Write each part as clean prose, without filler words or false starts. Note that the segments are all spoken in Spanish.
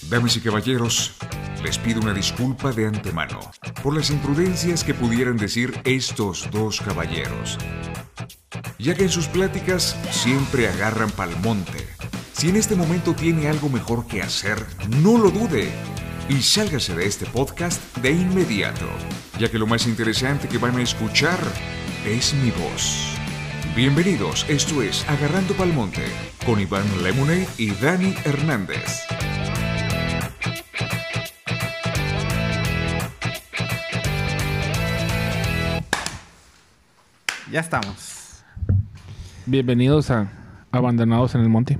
Damas y caballeros, les pido una disculpa de antemano por las imprudencias que pudieran decir estos dos caballeros, ya que en sus pláticas siempre agarran pa'l monte. Si en este momento tiene algo mejor que hacer, no lo dude y sálgase de este podcast de inmediato, ya que lo más interesante que van a escuchar es mi voz. Bienvenidos, esto es Agarrando pa'l Monte, con Iván Lemonade y Dani Hernández. Ya estamos. Bienvenidos a Abandonados en el Monte.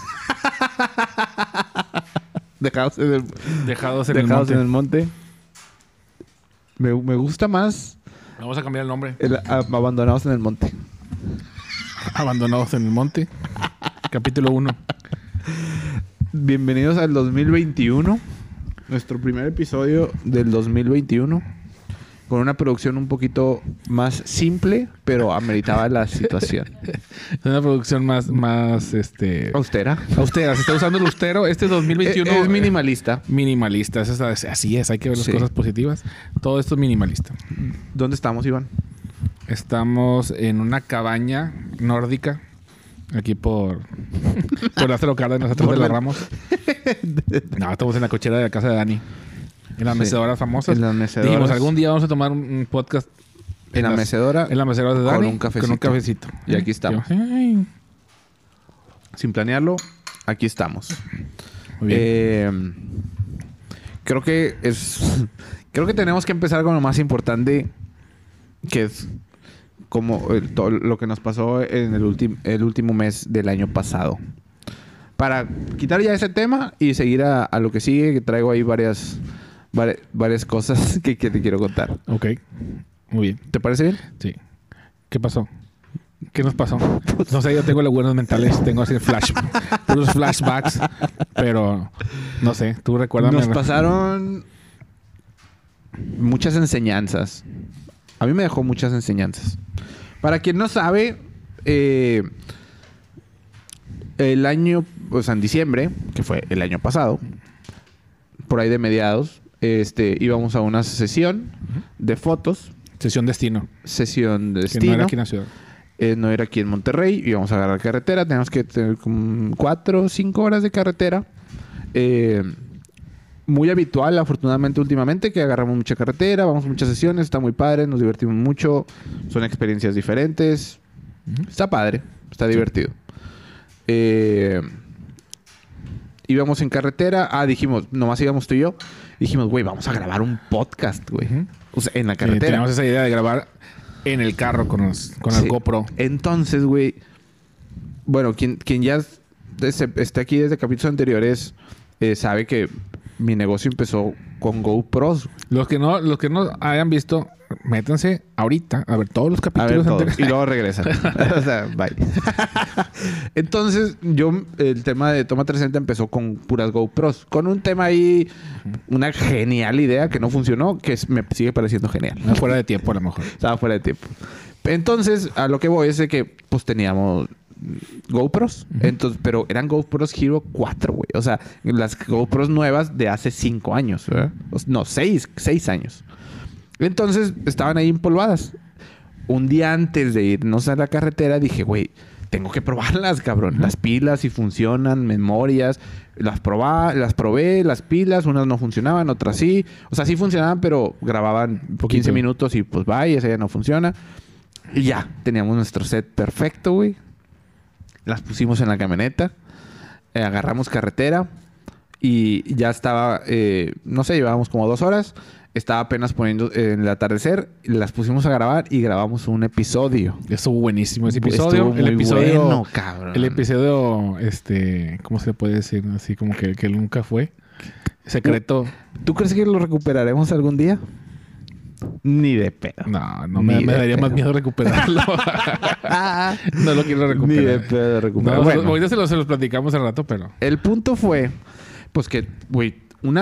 Dejados en el monte. Me gusta más Vamos a cambiar el nombre. Abandonados en el monte. Abandonados en el Monte. Capítulo 1. Bienvenidos al 2021. Nuestro primer episodio del 2021. Con una producción un poquito más simple, pero ameritaba la situación. Es una producción más Austera. austera. Se está usando el austero. Este 2021 Es minimalista. Minimalista. Así es. Hay que ver las cosas positivas. Todo esto es minimalista. ¿Dónde estamos, Iván? Estamos en una cabaña nórdica. Aquí por Lázaro Cárdenas, atrás de la Ramos. No, estamos en la cochera de la casa de Dani. En las mecedoras famosas. En las mecedoras. Dijimos, algún día vamos a tomar un podcast En la mecedora. En la mecedora de Dani. Con un cafecito. Y aquí estamos. Ay. Sin planearlo, aquí estamos. Muy bien. Creo que tenemos que empezar con lo más importante, que es como todo lo que nos pasó en el último mes del año pasado. Para quitar ya ese tema y seguir a lo que sigue, que traigo ahí varias cosas que te quiero contar. Ok. Muy bien. ¿Te parece bien? Sí. ¿Qué pasó? ¿Qué nos pasó? No sé, yo tengo lagunas mentales. Tengo así puros flashbacks. Pero no sé. Tú recuérdame. Nos pasaron muchas enseñanzas. A mí me dejó muchas enseñanzas. Para quien no sabe, el año, o sea, en diciembre, que fue el año pasado, por ahí de mediados, íbamos a una sesión de fotos. Sesión destino. Sesión de destino. Que no era aquí en la ciudad. No era aquí en Monterrey. Íbamos a agarrar carretera. Tenemos que tener como 4 o 5 horas de carretera. Muy habitual, afortunadamente, últimamente, que agarramos mucha carretera. Vamos a muchas sesiones. Está muy padre. Nos divertimos mucho. Son experiencias diferentes. Está padre. Está divertido. Íbamos en carretera. Dijimos, nomás íbamos tú y yo. Dijimos, güey, vamos a grabar un podcast, güey. O sea, en la carretera. Teníamos esa idea de grabar en el carro con el GoPro. Entonces, güey, bueno, quien ya esté aquí desde capítulos anteriores sabe que mi negocio empezó con GoPros. Los que no hayan visto, métanse ahorita a ver todos los capítulos anteriores. Y luego regresan. O sea, bye. Entonces, el tema de Toma 360 empezó con puras GoPros. Con un tema ahí, una genial idea que no funcionó, que me sigue pareciendo genial. Fuera de tiempo, a lo mejor. Estaba fuera de tiempo. Entonces, a lo que voy es de que, pues, teníamos GoPros. Entonces, pero eran GoPros Hero 4, güey. O sea, las GoPros nuevas de hace 5 años, ¿verdad? No, 6 años. Entonces, estaban ahí empolvadas. Un día antes de irnos a la carretera, dije, güey, tengo que probarlas, cabrón. Las pilas, si funcionan, memorias. Las probé, las pilas. Unas no funcionaban, otras sí. O sea, sí funcionaban, pero grababan 15 minutos y pues vaya, esa ya no funciona. Y ya, teníamos nuestro set perfecto, güey. Las pusimos en la camioneta. Agarramos carretera. Y ya estaba, no sé, llevábamos como 2 horas. Estaba apenas poniendo en el atardecer. Las pusimos a grabar y grabamos un episodio. Estuvo buenísimo ese episodio. Bueno, cabrón. El episodio, ¿cómo se le puede decir? Así como que nunca fue. Secreto. ¿Tú crees que lo recuperaremos algún día? Ni de pedo. No, me daría más miedo recuperarlo. No lo quiero recuperar. Ni de pedo recuperarlo. Bueno, ahorita se los platicamos al rato, pero... El punto fue, pues que, güey,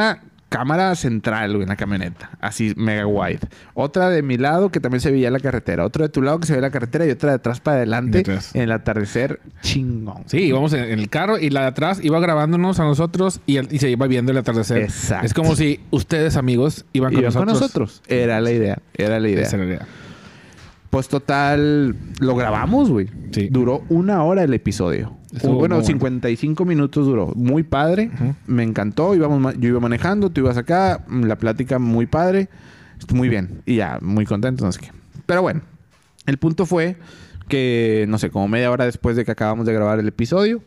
cámara central, güey, en la camioneta. Así, mega wide. Otra de mi lado que también se veía la carretera. Otra de tu lado que se veía la carretera. Y otra de atrás para adelante. En el atardecer. Chingón. Sí, íbamos en el carro y la de atrás iba grabándonos a nosotros y se iba viendo el atardecer. Exacto. Es como si ustedes, amigos, iban con nosotros. Era la idea. Esa era la idea. Pues total, lo grabamos, güey. Sí. Duró 1 hora el episodio. Bueno, 55 minutos duró. Muy padre. Me encantó. Yo iba manejando, tú ibas acá. La plática muy padre. Muy bien. Y ya, muy contento. No sé qué. Pero bueno, el punto fue que, no sé, como media hora después de que acabamos de grabar el episodio,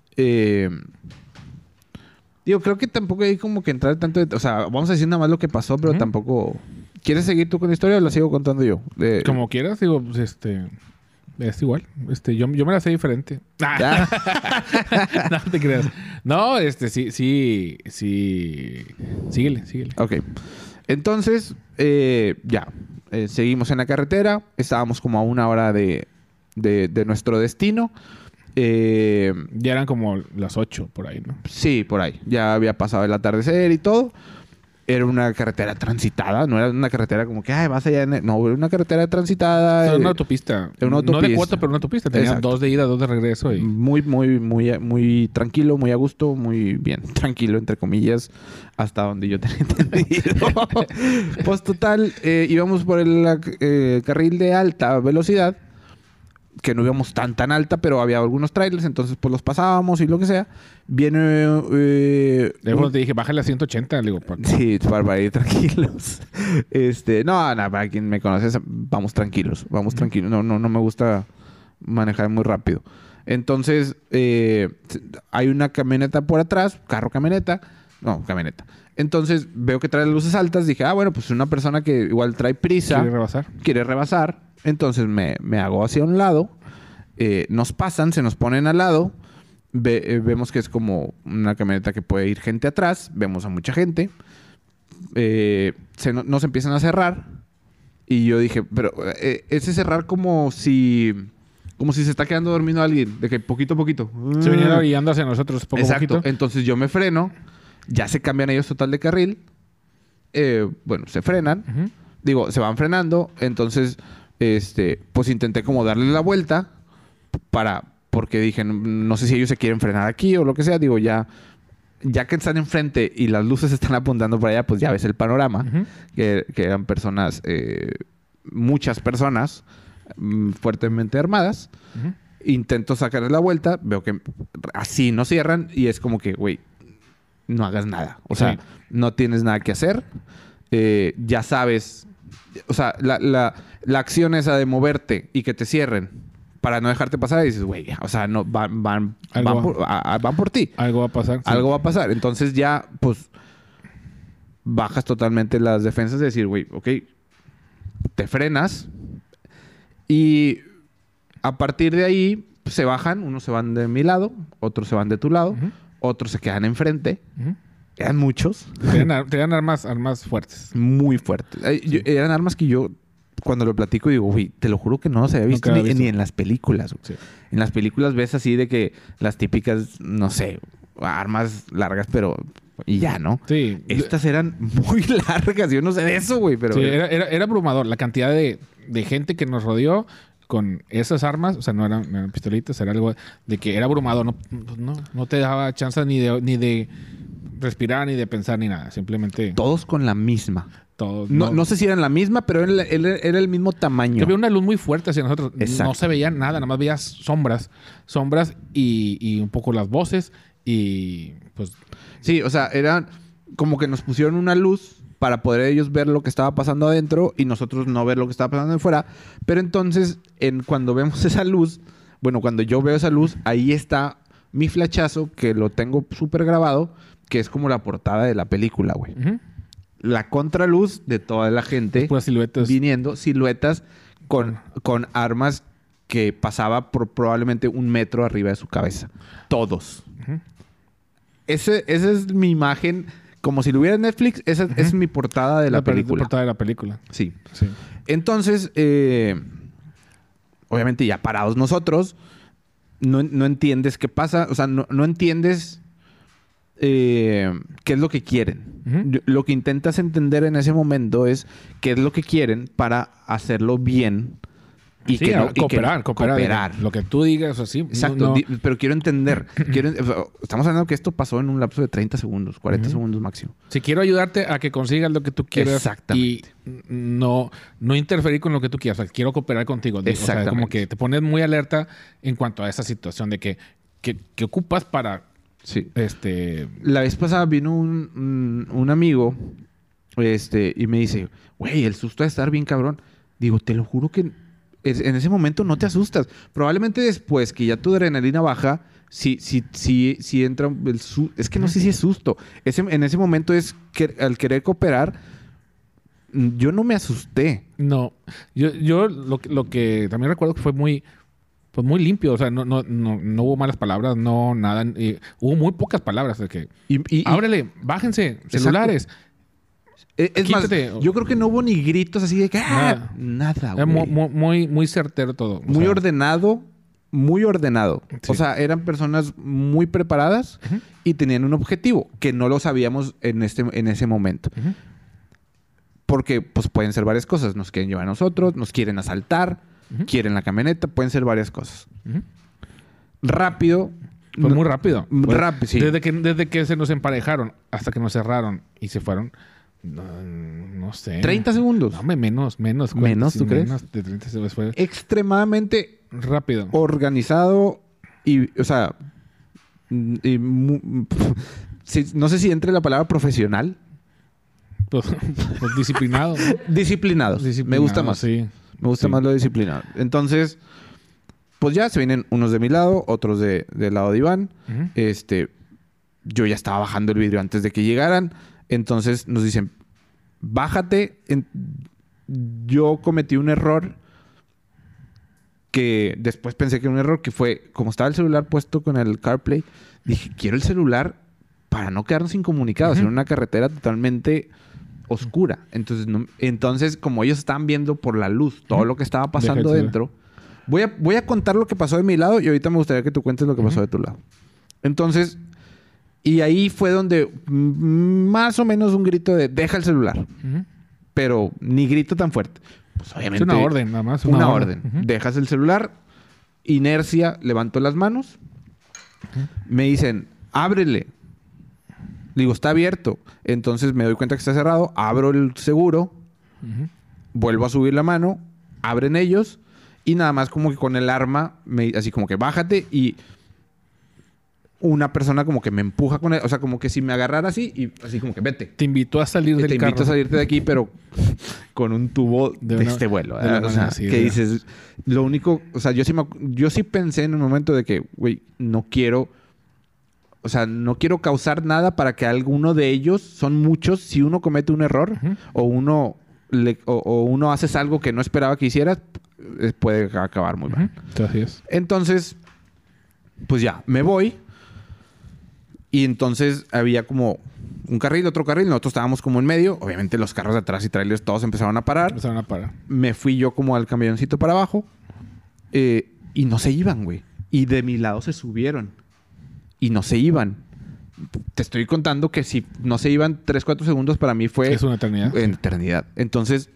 digo, creo que tampoco hay como que entrar tanto... O sea, vamos a decir nada más lo que pasó, pero tampoco... ¿Quieres seguir tú con la historia o la sigo contando yo? Como quieras, digo, pues es igual. Yo me la sé diferente. No te creas. No, sí. Síguele. Ok. Entonces, ya. Seguimos en la carretera. Estábamos como a 1 hora de nuestro destino. Ya eran como las 8 por ahí, ¿no? Sí, por ahí. Ya había pasado el atardecer y todo. Era una carretera transitada. No era una carretera como que, vas allá. No, era una carretera transitada. Era una autopista. No de cuota, pero una autopista. Tenía Exacto. 2 de ida, 2 de regreso. Y... Muy tranquilo, muy a gusto, muy bien. Tranquilo, entre comillas, hasta donde yo tenía entendido. Pues total, íbamos por el carril de alta velocidad, que no íbamos tan alta, pero había algunos trailers, entonces pues los pasábamos y lo que sea. Viene... te dije, bájale a 180, le digo. Sí, para ir tranquilos. No, para quien me conoce, vamos tranquilos. No me gusta manejar muy rápido. Entonces, hay una camioneta por atrás, camioneta. Entonces, veo que trae luces altas. Dije, bueno, pues una persona que igual trae prisa. Quiere rebasar. Entonces me hago hacia un lado. Nos pasan, se nos ponen al lado. Vemos que es como una camioneta que puede ir gente atrás. Vemos a mucha gente. Nos empiezan a cerrar. Y yo dije, pero ese cerrar como si se está quedando dormido alguien. De que poquito a poquito. Se venían orillando hacia nosotros poco a poquito. Entonces yo me freno. Ya se cambian ellos total de carril. Bueno, se frenan. Digo, se van frenando. Entonces... pues intenté como darle la vuelta porque dije, no sé si ellos se quieren frenar aquí o lo que sea. Digo, ya que están enfrente y las luces están apuntando para allá, pues ya ves el panorama. Que eran personas, muchas personas fuertemente armadas. Intento sacarles la vuelta, veo que así no cierran y es como que, güey, no hagas nada. O sea, no tienes nada que hacer. Ya sabes... O sea, la acción esa de moverte y que te cierren para no dejarte pasar, y dices, güey, o sea, no, van por ti. Algo va a pasar. Sí. Algo va a pasar. Entonces ya, pues, bajas totalmente las defensas de decir, güey, ok, te frenas y a partir de ahí pues, se bajan. Unos se van de mi lado, otros se van de tu lado, otros se quedan enfrente. Eran muchos. Tenían armas fuertes. Muy fuertes. Eran armas que yo, cuando lo platico, digo, güey, te lo juro que no se había visto ni en las películas. Sí. En las películas ves así de que las típicas, no sé, armas largas, pero... Y ya, ¿no? Sí. Estas eran muy largas. Yo no sé de eso, güey, pero... Sí, era abrumador. La cantidad de gente que nos rodeó con esas armas, o sea, no eran pistolitas, era algo de que era abrumador. No te daba chance ni de respirar, ni de pensar, ni nada. Simplemente... Todos con la misma. Todos. No sé si eran la misma, pero era el mismo tamaño. Había una luz muy fuerte hacia nosotros. Exacto. No se veía nada, nada más veías sombras y un poco las voces y pues... Sí, o sea, eran como que nos pusieron una luz para poder ellos ver lo que estaba pasando adentro y nosotros no ver lo que estaba pasando afuera. Pero entonces, cuando vemos esa luz, bueno, cuando yo veo esa luz, ahí está mi flechazo, que lo tengo súper grabado, que es como la portada de la película, güey. La contraluz de toda la gente siluetas. Viniendo, siluetas con armas que pasaba por probablemente 1 metro arriba de su cabeza. Todos. Esa es mi imagen. Como si lo hubiera en Netflix, esa es mi portada de la película. La portada de la película. Sí. Entonces, obviamente ya parados nosotros, no entiendes qué pasa. O sea, no entiendes qué es lo que quieren. Lo que intentas entender en ese momento es qué es lo que quieren para hacerlo bien. Y sí, que no, cooperar. Lo que tú digas, así. Exacto. Pero quiero entender. Estamos hablando que esto pasó en un lapso de 30 segundos, 40 segundos máximo. Si quiero ayudarte a que consigas lo que tú quieras. Exactamente. Y no interferir con lo que tú quieras. O sea, quiero cooperar contigo. Exactamente. O sea, como que te pones muy alerta en cuanto a esa situación de que ocupas para... Sí. La vez pasada vino un amigo y me dice, güey, el susto de estar bien cabrón. Digo, te lo juro que en ese momento no te asustas. Probablemente después que ya tu adrenalina baja, sí entra el susto. Es que no sé si es susto. En ese momento es que al querer cooperar, yo no me asusté. No. Yo lo que también recuerdo que fue muy limpio. O sea, no hubo malas palabras, no nada. Hubo muy pocas palabras de que... ábrele, bájense, celulares. Es quítate. Más, yo creo que no hubo ni gritos así de que... Nada, güey. Muy certero todo. Muy ordenado. Muy ordenado. Sí. O sea, eran personas muy preparadas y tenían un objetivo que no lo sabíamos en ese momento. Porque pues pueden ser varias cosas. Nos quieren llevar a nosotros, nos quieren asaltar, quieren la camioneta, pueden ser varias cosas. Rápido. Pues muy rápido. Rápido, sí. Desde que se nos emparejaron hasta que nos cerraron y se fueron... No sé. 30 segundos. No, menos. ¿Menos, tú crees? Menos de 30 segundos. Fue extremadamente rápido. Organizado y, o sea... no sé si entre la palabra profesional. Pues disciplinado. Disciplinados. Me gusta más. Sí. Me gusta más lo disciplinado. Entonces, pues ya se vienen unos de mi lado, otros del lado de Iván. Yo ya estaba bajando el vidrio antes de que llegaran. Entonces nos dicen, bájate. Yo cometí un error que después pensé que era un error, que fue, como estaba el celular puesto con el CarPlay, dije, quiero el celular para no quedarnos incomunicados en una carretera totalmente oscura. Entonces, como ellos estaban viendo por la luz todo lo que estaba pasando dentro, voy a contar lo que pasó de mi lado y ahorita me gustaría que tú cuentes lo que pasó de tu lado. Entonces... Y ahí fue donde más o menos un grito de deja el celular. Pero ni grito tan fuerte. Pues obviamente... Es una orden, nada más. Una orden. Dejas el celular. Inercia. Levanto las manos. Me dicen, ábrele. Le digo, está abierto. Entonces me doy cuenta que está cerrado. Abro el seguro. Vuelvo a subir la mano. Abren ellos. Y nada más como que con el arma, así como que bájate y... Una persona como que me empuja con él. O sea, como que si me agarrara así y así como que vete. Te invitó a salir del carro. Te invito a salirte de aquí, pero con un tubo de este vuelo. O sea, que dices... Lo único... O sea, yo sí pensé en un momento de que, güey, no quiero... O sea, no quiero causar nada para que alguno de ellos... Son muchos. Si uno comete un error o uno haces algo que no esperaba que hicieras, puede acabar muy mal. Así es. Entonces, pues ya, me voy... Y entonces había como un carril, otro carril. Nosotros estábamos como en medio. Obviamente los carros de atrás y trailers todos empezaron a parar. Me fui yo como al camioncito para abajo. Y no se iban, güey. Y de mi lado se subieron. Y no se iban. Te estoy contando que si no se iban 3, 4 segundos para mí fue... Es una eternidad. Eternidad. Entonces,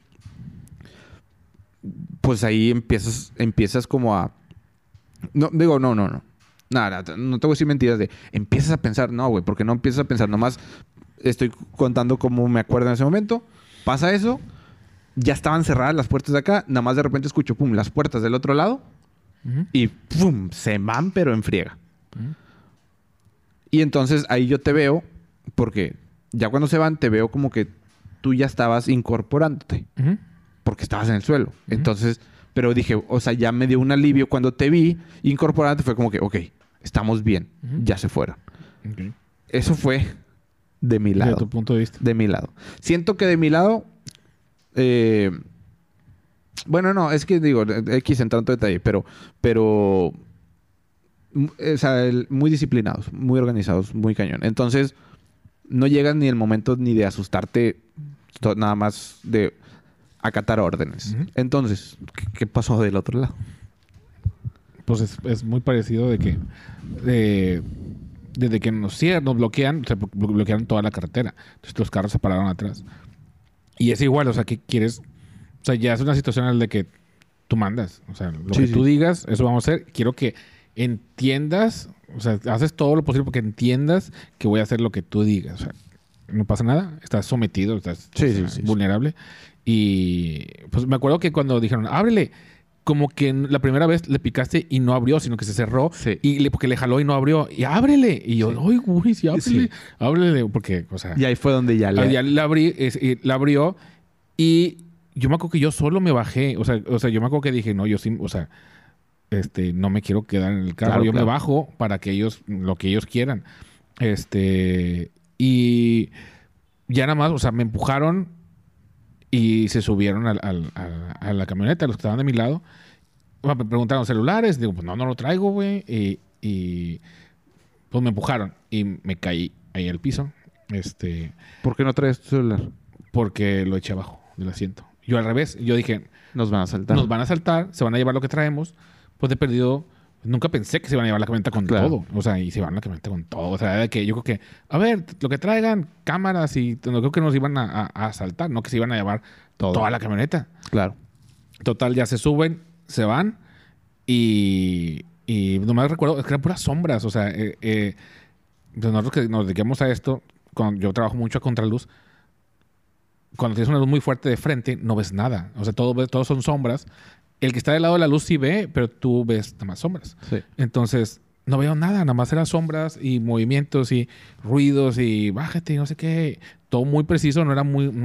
pues ahí empiezas como a... No. Nada, no te voy a decir mentiras de... Empiezas a pensar... No, güey. Porque no empiezas a pensar. Nomás estoy contando cómo me acuerdo en ese momento. Pasa eso. Ya estaban cerradas las puertas de acá. Nada más de repente escucho... Pum. Las puertas del otro lado. Y pum. Se van pero en friega. Y entonces ahí yo te veo... Porque ya cuando se van... Te veo como que... Tú ya estabas incorporándote. Porque estabas en el suelo. Entonces... Pero dije... O sea, ya me dio un alivio. Cuando te vi incorporándote fue como que... Ok... Estamos bien. Ya se fueron. Okay. Eso fue de mi lado. De tu punto de vista. De mi lado. Siento que de mi lado... bueno, no. Es que digo... X en tanto detalle. Pero... O sea, muy disciplinados. Muy organizados. Muy cañón. Entonces... No llegas ni el momento ni de asustarte. Nada más de acatar órdenes. Entonces... ¿Qué pasó del otro lado? Pues es muy parecido de que desde que nos bloquean, se bloquearon toda la carretera. Entonces los carros se pararon atrás. Y es igual, o sea, ¿qué quieres? O sea, ya es una situación en la que tú mandas. O sea, lo que tú digas, eso vamos a hacer. Quiero que entiendas, o sea, haces todo lo posible porque entiendas que voy a hacer lo que tú digas. O sea, no pasa nada, estás sometido, estás vulnerable. Y pues me acuerdo que cuando dijeron, ábrele, como que la primera vez le picaste y no abrió, sino que se cerró. Sí. Y porque le jaló y no abrió. Y ábrele. Y yo, ay, güey, sí, ábrele. Sí. Ábrele. Porque, o sea... Y ahí fue donde ya la abrió. Y yo me acuerdo que yo solo me bajé. O sea, yo me acuerdo que dije, no, yo sí... O sea, no me quiero quedar en el carro. Claro, yo me bajo para que ellos... Lo que ellos quieran. Y ya nada más, o sea, me empujaron y se subieron a la camioneta, los que estaban de mi lado. Me preguntaron celulares. Digo, pues no lo traigo, güey. Y pues me empujaron y me caí ahí al piso. ¿Por qué no traes tu celular? Porque lo eché abajo del asiento. Yo al revés. Yo dije... Nos van a asaltar. Se van a llevar lo que traemos. Pues he perdido... Nunca pensé que se iban a llevar la camioneta con todo. O sea, y se van la camioneta con todo. O sea, de que yo creo que... A ver, lo que traigan, cámaras y... No creo que nos iban a asaltar. No que se iban a llevar toda la camioneta. Claro. Total, ya se suben, se van. Y nomás recuerdo... Es que eran puras sombras. O sea, pues nosotros que nos dediquemos a esto... Cuando yo trabajo mucho a contraluz... Cuando tienes una luz muy fuerte de frente, no ves nada. O sea, todo son sombras. El que está del lado de la luz sí ve, pero tú ves nada más sombras. Sí. Entonces, no veo nada. Nada más eran sombras y movimientos y ruidos y bájate y no sé qué. Todo muy preciso. No era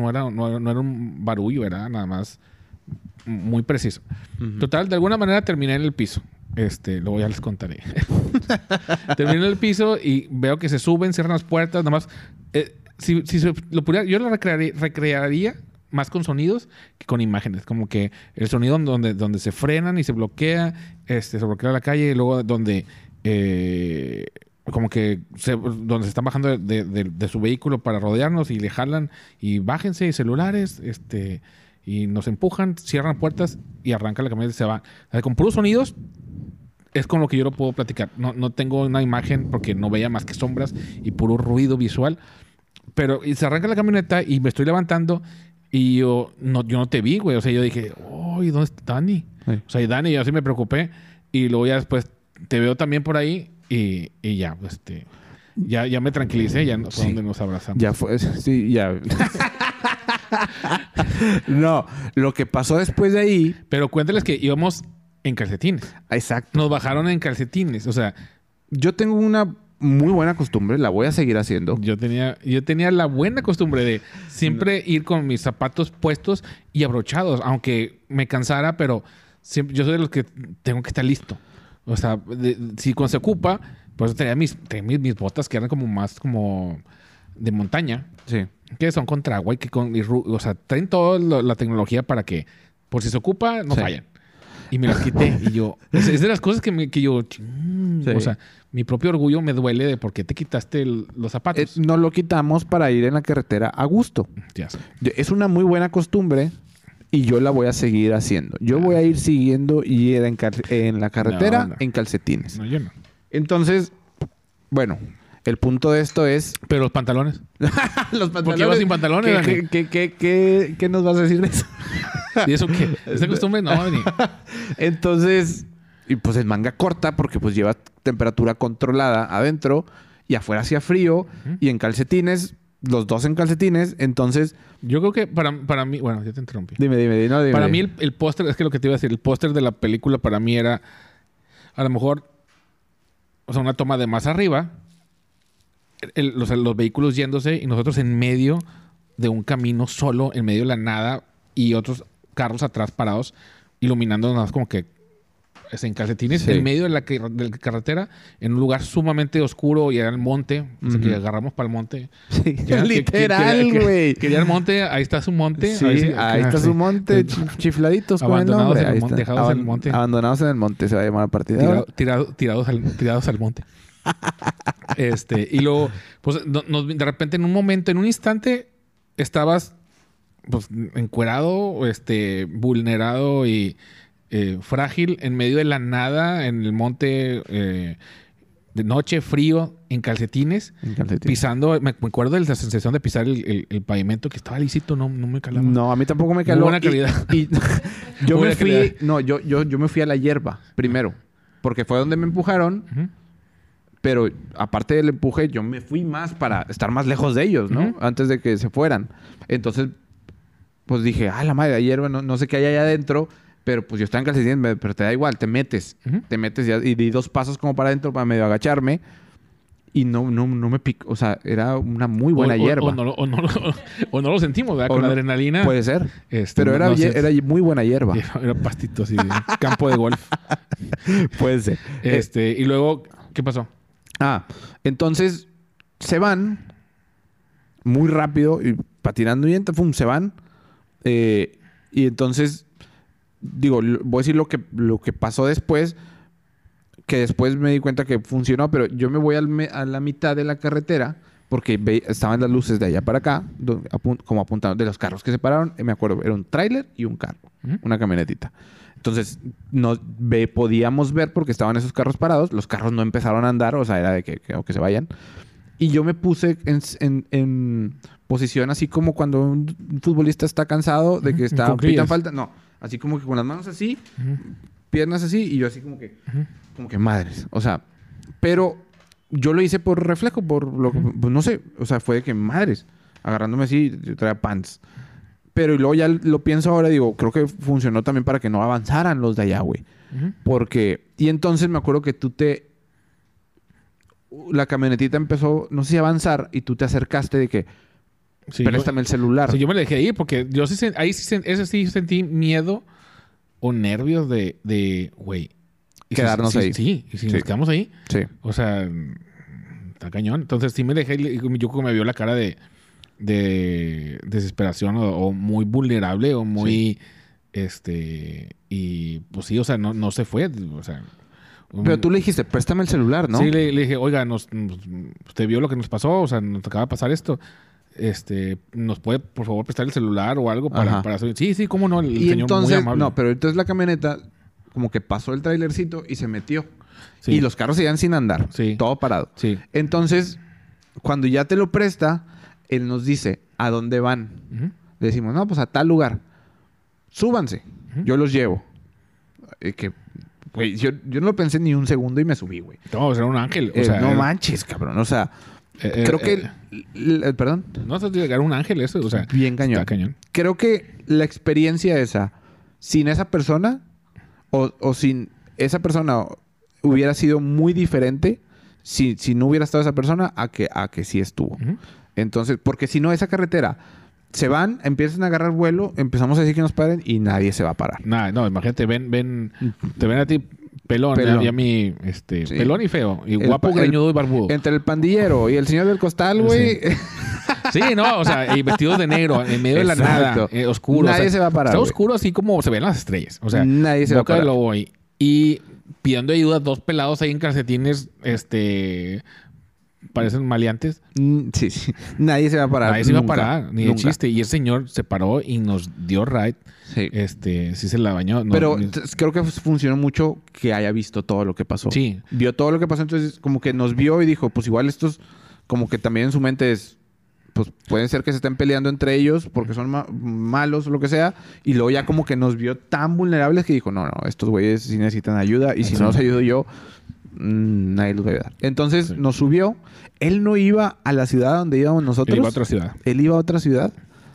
un barullo. Era nada más muy preciso. Uh-huh. Total, de alguna manera terminé en el piso. Luego ya les contaré. Terminé en el piso y veo que se suben, cierran las puertas. Nada más... Si lo pudiera, yo lo recrearía más con sonidos que con imágenes. Como que el sonido donde se frenan y se bloquea, se bloquea la calle, y luego donde como que donde se están bajando de su vehículo para rodearnos y le jalan y bájense y celulares, y nos empujan, cierran puertas y arranca la camioneta y se va. O sea, con puros sonidos es con lo que yo lo puedo platicar. No tengo una imagen porque no veía más que sombras y puro ruido visual. Pero se arranca la camioneta y me estoy levantando y yo no te vi, güey. O sea, yo dije, ¿y dónde está Dani? Sí. O sea, y Dani, yo así me preocupé. Y luego ya después te veo también por ahí y ya, pues, ya me tranquilicé. Ya fue donde nos abrazamos. Ya fue, sí, ya. No, lo que pasó después de ahí... Pero cuéntales que íbamos en calcetines. Exacto. Nos bajaron en calcetines. O sea... Yo tengo una... muy buena costumbre, la voy a seguir haciendo. Yo tenía la buena costumbre de siempre ir con mis zapatos puestos y abrochados, aunque me cansara, pero siempre, yo soy de los que tengo que estar listo. O sea, si cuando se ocupa, pues tenía mis botas que eran como más como de montaña. Sí. Que son contra agua y o sea, traen toda la tecnología para que por si se ocupa, no fallan. Y me las quité. Y yo... Es de las cosas que yo... O sea, mi propio orgullo me duele de por qué te quitaste los zapatos. No lo quitamos para ir en la carretera a gusto. Yes. Es una muy buena costumbre y yo la voy a seguir haciendo. Yo voy a ir siguiendo y ir en la carretera en calcetines. No, yo no. Entonces, bueno... El punto de esto es... Pero los pantalones. Los pantalones. ¿Por qué vas sin pantalones, Dani? ¿Qué nos vas a decir de eso? ¿Y eso qué? ¿Esa costumbre? No, Dani. Entonces... Y pues en manga corta porque pues lleva temperatura controlada adentro y afuera hacía frío. Uh-huh. Y en calcetines... Los dos en calcetines. Entonces... Yo creo que para mí... Bueno, ya te interrumpí. Dime. Para mí el póster... Es que lo que te iba a decir. El póster de la película para mí era... A lo mejor... O sea, una toma de más arriba... Los vehículos yéndose y nosotros en medio de un camino solo, en medio de la nada y otros carros atrás parados, iluminando nada más como que en calcetines, en medio de la carretera, en un lugar sumamente oscuro y era el monte, o sea, que agarramos para el monte. Sí, ya, literal, güey. Quería el monte, ahí está su monte. Sí, ahí está su monte, chifladitos con el nombre. Dejados en el monte. Abandonados en el monte, se va a llamar la partida. Tirados al monte. Y luego, pues, de repente, en un momento, en un instante, estabas, pues, encuerado, vulnerado y frágil en medio de la nada, en el monte, de noche, frío, en calcetines, pisando. Me acuerdo de la sensación de pisar el pavimento que estaba lisito, no me calaba. No, a mí tampoco me caló. Muy buena calidad. Y yo Muy me buena calidad. fui... No, yo me fui a la hierba primero. Porque fue donde me empujaron. Ujú. Pero aparte del empuje, yo me fui más para estar más lejos de ellos, ¿no? Ujú. Antes de que se fueran. Entonces, pues dije, la madre, la hierba, no sé qué hay allá adentro. Pero pues yo estaba en calcetines, pero te da igual, te metes. Ujú. Te metes y di 2 pasos como para adentro para medio agacharme. Y no me picó. O sea, era una muy buena hierba. O no lo sentimos, ¿verdad? O Con la no- adrenalina. Puede ser. Pero no- era, no sé. era muy buena hierba. Era pastito así, campo de golf. Puede ser. Y luego, ¿qué pasó? Entonces se van muy rápido y patinando bien, se van. Y entonces, digo, voy a decir lo que pasó después, que después me di cuenta que funcionó, pero yo me voy a la mitad de la carretera porque estaban las luces de allá para acá, como apuntando de los carros que se pararon. Me acuerdo, era un tráiler y un carro, una camionetita. Entonces, podíamos ver porque estaban esos carros parados. Los carros no empezaron a andar, o sea, era de que se vayan. Y yo me puse en posición así como cuando un futbolista está cansado de que está pitan falta. No, así como que con las manos así, piernas así, y yo así como que madres. O sea, pero yo lo hice por reflejo, pues no sé. O sea, fue de que madres, agarrándome así, yo traía pants. Pero luego ya lo pienso ahora, digo, creo que funcionó también para que no avanzaran los de allá, güey. Porque... Y entonces me acuerdo que la camionetita empezó, no sé si a avanzar, y tú te acercaste de que... Sí, préstame el celular. Sí, yo me le dejé ir porque yo sí... Ese sí sentí miedo o nervios de güey. Quedarnos ahí. Sí, y si nos quedamos ahí. Sí. O sea, está cañón. Entonces sí me dejé ir. Yo creo que me vio la cara de desesperación o muy vulnerable o muy... Y pues sí, o sea, no se fue. O sea... Pero tú le dijiste, préstame el celular, ¿no? Sí, le dije, oiga, usted vio lo que nos pasó, o sea, nos acaba de pasar esto. ¿Nos puede, por favor, prestar el celular o algo para hacer? Sí, cómo no, el y señor entonces, muy amable. no, pero entonces la camioneta como que pasó el trailercito y se metió. Sí. Y los carros seguían sin andar. Sí. Todo parado. Sí. Entonces, cuando ya te lo presta, él nos dice, ¿a dónde van? Ujú. Le decimos, no, pues a tal lugar. Súbanse. Yo los llevo. Güey, yo no lo pensé ni un segundo y me subí, güey. No, era un ángel. O sea, no manches, cabrón. O sea, creo que... perdón. No, era un ángel eso. O sea, bien cañón. está cañón. Creo que la experiencia esa, sin esa persona o sin esa persona hubiera sido muy diferente si no hubiera estado esa persona a que sí estuvo. Ujú. Entonces, porque si no, esa carretera... Se van, empiezan a agarrar vuelo, empezamos a decir que nos paren y nadie se va a parar. Nada, no, imagínate, te ven a ti pelón. Y a mí, Sí. pelón y feo. Y El guapo, pa- greñudo y barbudo. Entre el pandillero y el señor del costal, güey. Sí, no, o sea, y vestidos de negro, en medio de la nada, Exacto. oscuro. Nadie se va a parar, Está güey. oscuro así como se ven las estrellas. O sea, Nadie se va a boca de parar. lobo y pidiendo ayuda, 2 pelados ahí en calcetines, parecen maleantes. Sí. Nadie se va a parar. Nadie se iba a nunca, parar, ni de nunca. chiste. Y el señor se paró y nos dio ride. Sí. Sí se la bañó. No, Pero creo que funcionó mucho que haya visto todo lo que pasó. Sí. Vio todo lo que pasó, entonces como que nos vio y dijo, pues igual estos, como que también en su mente es, pues pueden ser que se estén peleando entre ellos porque son malos o lo que sea. Y luego ya como que nos vio tan vulnerables que dijo, no, estos güeyes sí necesitan ayuda y si no los ayudo yo, nadie los va a ayudar. Entonces nos subió. Él no iba a la ciudad donde íbamos nosotros. Él iba a otra ciudad. Él iba a otra ciudad.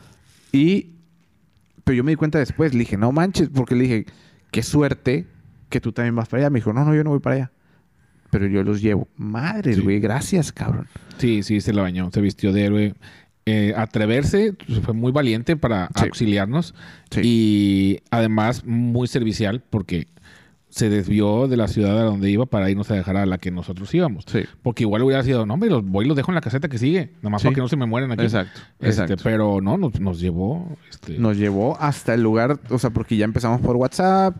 Pero yo me di cuenta después. Le dije, no manches, porque le dije, qué suerte que tú también vas para allá. Me dijo, no, yo no voy para allá. Pero yo los llevo. Madres, Sí. güey, gracias, cabrón. Sí, se la bañó. Se vistió de héroe. Atreverse, fue muy valiente para Sí. auxiliarnos. Sí. Y además muy servicial porque se desvió de la ciudad a donde iba para irnos a dejar a la que nosotros íbamos. Sí. Porque igual hubiera sido, no, hombre, los dejo en la caseta que sigue. Nomás Sí. para que no se me mueran aquí. Exacto. Pero no, nos llevó. Nos llevó hasta el lugar, o sea, porque ya empezamos por WhatsApp.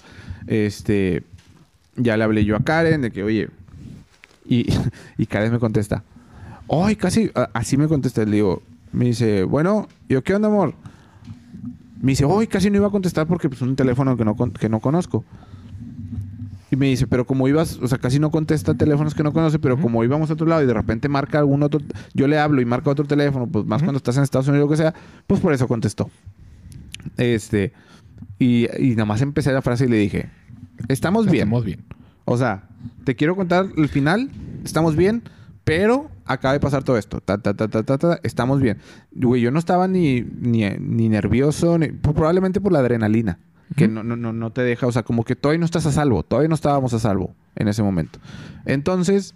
Ya le hablé yo a Karen de que, oye, y Karen me contesta, ¡ay, casi! Así me contesta. Le digo, me dice, bueno, yo, ¿qué onda, amor? Me dice, ¡ay, casi no iba a contestar porque es un teléfono que no conozco! Y me dice, pero como ibas, o sea, casi no contesta teléfonos que no conoce, pero como íbamos a otro lado y de repente marca algún otro, yo le hablo y marca otro teléfono, pues más cuando estás en Estados Unidos o lo que sea, pues por eso contestó. Y nada más empecé la frase y le dije, estamos bien. Estamos bien. O sea, te quiero contar el final, estamos bien, pero acaba de pasar todo esto. Estamos bien. Güey, yo no estaba ni nervioso, probablemente por la adrenalina. Que no te deja, o sea, como que todavía no estás a salvo. Todavía no estábamos a salvo en ese momento. Entonces,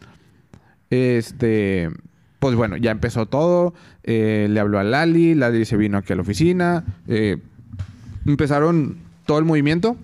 pues bueno, ya empezó todo. Le habló a Lali se vino aquí a la oficina. Empezaron todo el movimiento.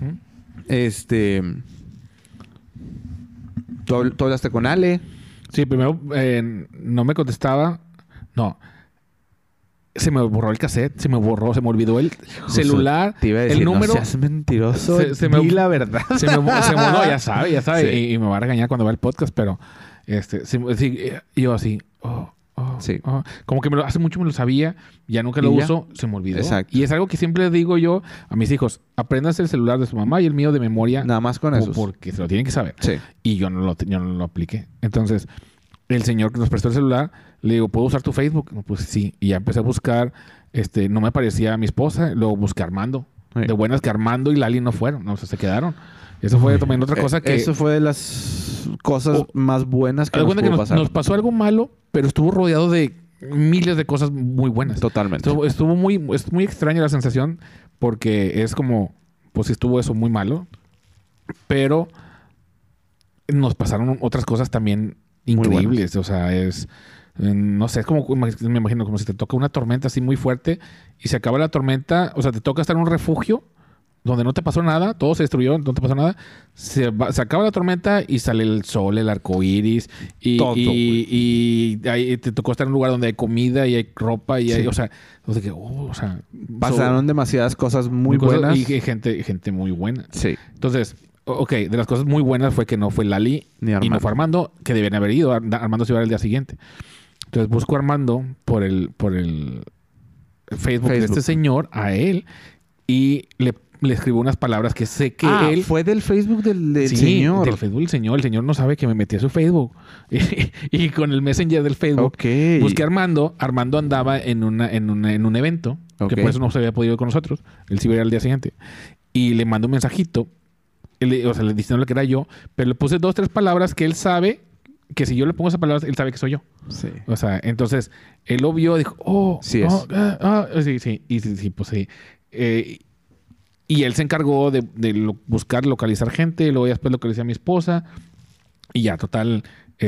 Tú hablaste con Ale. Sí, primero no me contestaba. No. Se me borró el cassette, se me olvidó el celular, te iba a decir, el número. No seas mentiroso, di la verdad. No, ya sabe. Sí. Y me va a regañar cuando va el podcast, pero yo así, sí. como que hace mucho me lo sabía, ya nunca lo uso, se me olvidó. Exacto. Y es algo que siempre les digo yo a mis hijos, apréndanse el celular de su mamá y el mío de memoria. Nada más con eso. Porque se lo tienen que saber. Sí. Y yo no lo apliqué. Entonces, el señor que nos prestó el celular, le digo, ¿puedo usar tu Facebook? No, pues sí. Y ya empecé a buscar, no me aparecía mi esposa, luego busqué a Armando. Sí. De buenas que Armando y Lali no fueron, no, o sea, se quedaron. Eso fue también otra cosa que... Eso fue de las cosas más buenas que nos pasó algo malo, pero estuvo rodeado de miles de cosas muy buenas. Totalmente. Es muy extraña la sensación porque es como, pues estuvo eso muy malo, pero nos pasaron otras cosas también increíbles. O sea, no sé, es como, me imagino como si te toca una tormenta así muy fuerte y se acaba la tormenta, o sea, te toca estar en un refugio donde no te pasó nada, todo se destruyó, no te pasó nada, se acaba la tormenta y sale el sol, el arco iris y ahí te tocó estar en un lugar donde hay comida y hay ropa y hay, o sea, pasaron demasiadas cosas muy buenas. Y gente muy buena. Sí. Entonces, de las cosas muy buenas fue que no fue Lali y no fue Armando, que debían haber ido. Armando se iba el día siguiente. Entonces busco a Armando por el Facebook de este señor, a él, y le escribo unas palabras que sé que él... fue del Facebook del sí, señor. Del Facebook del señor. El señor no sabe que me metí a su Facebook. y con el Messenger del Facebook busqué a Armando. Armando andaba en un evento, que por eso no se había podido ir con nosotros. Él sí iba al día siguiente. Y le mando un mensajito. O sea, le diciéndole que era yo, pero le puse 2, 3 palabras que él sabe que si yo le pongo esas palabras, él sabe que soy yo. Sí. O sea, entonces, él lo vio, dijo, sí, sí. Y sí, pues sí. Y él se encargó de buscar, localizar gente, luego ya después localicé a mi esposa. Y ya, total,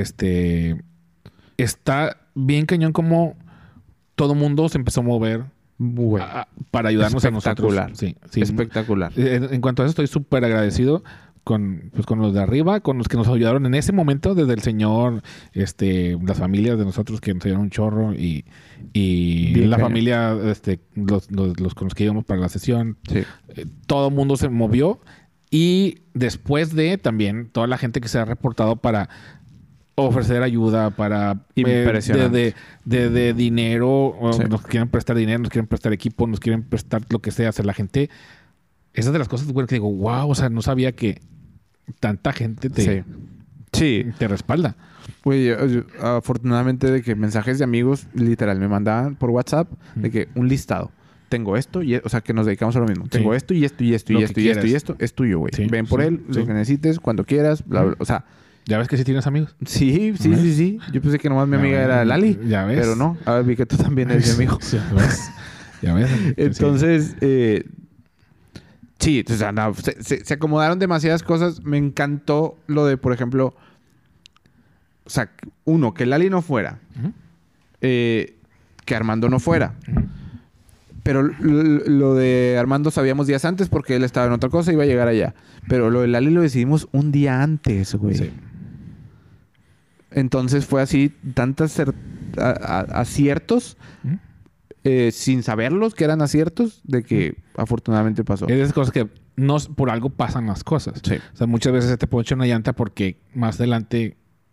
está bien cañón como todo mundo se empezó a mover. Bueno, para ayudarnos a nosotros. Sí, espectacular. En cuanto a eso, estoy súper agradecido con los de arriba, con los que nos ayudaron en ese momento, desde el señor, las familias de nosotros que nos ayudaron un chorro y la familia, los con los que íbamos para la sesión. Sí. Todo el mundo se movió y después de también toda la gente que se ha reportado para ofrecer ayuda, para de dinero, sí. Nos quieren prestar dinero, nos quieren prestar equipo, nos quieren prestar lo que sea. O sea, la gente, esas de las cosas que digo, wow, o sea, no sabía que tanta gente te respalda. Güey, yo, afortunadamente de que mensajes de amigos literal me mandaban por WhatsApp de que un listado. Tengo esto y o sea, que nos dedicamos a lo mismo. Tengo esto y esto y esto y esto y esto y esto. Es tuyo, güey. Sí, ven por él, lo que necesites, cuando quieras, bla, bla. O sea, ¿ya ves que sí tienes amigos? Sí. Yo pensé que nomás mi amiga era Lali. Ya ves. Pero no. Ahora vi que tú también eres mi amigo. Ya ves. Entonces, sí, o sea, no, se acomodaron demasiadas cosas. Me encantó lo de, por ejemplo, o sea, uno, que Lali no fuera. Que Armando no fuera. Pero lo de Armando sabíamos días antes porque él estaba en otra cosa y iba a llegar allá. Pero lo de Lali lo decidimos un día antes, güey. Sí. Entonces fue así, tantos aciertos, sin saberlos que eran aciertos, de que afortunadamente pasó. Es de esas cosas que por algo pasan las cosas. Sí. O sea, muchas veces te puede echar una llanta porque más adelante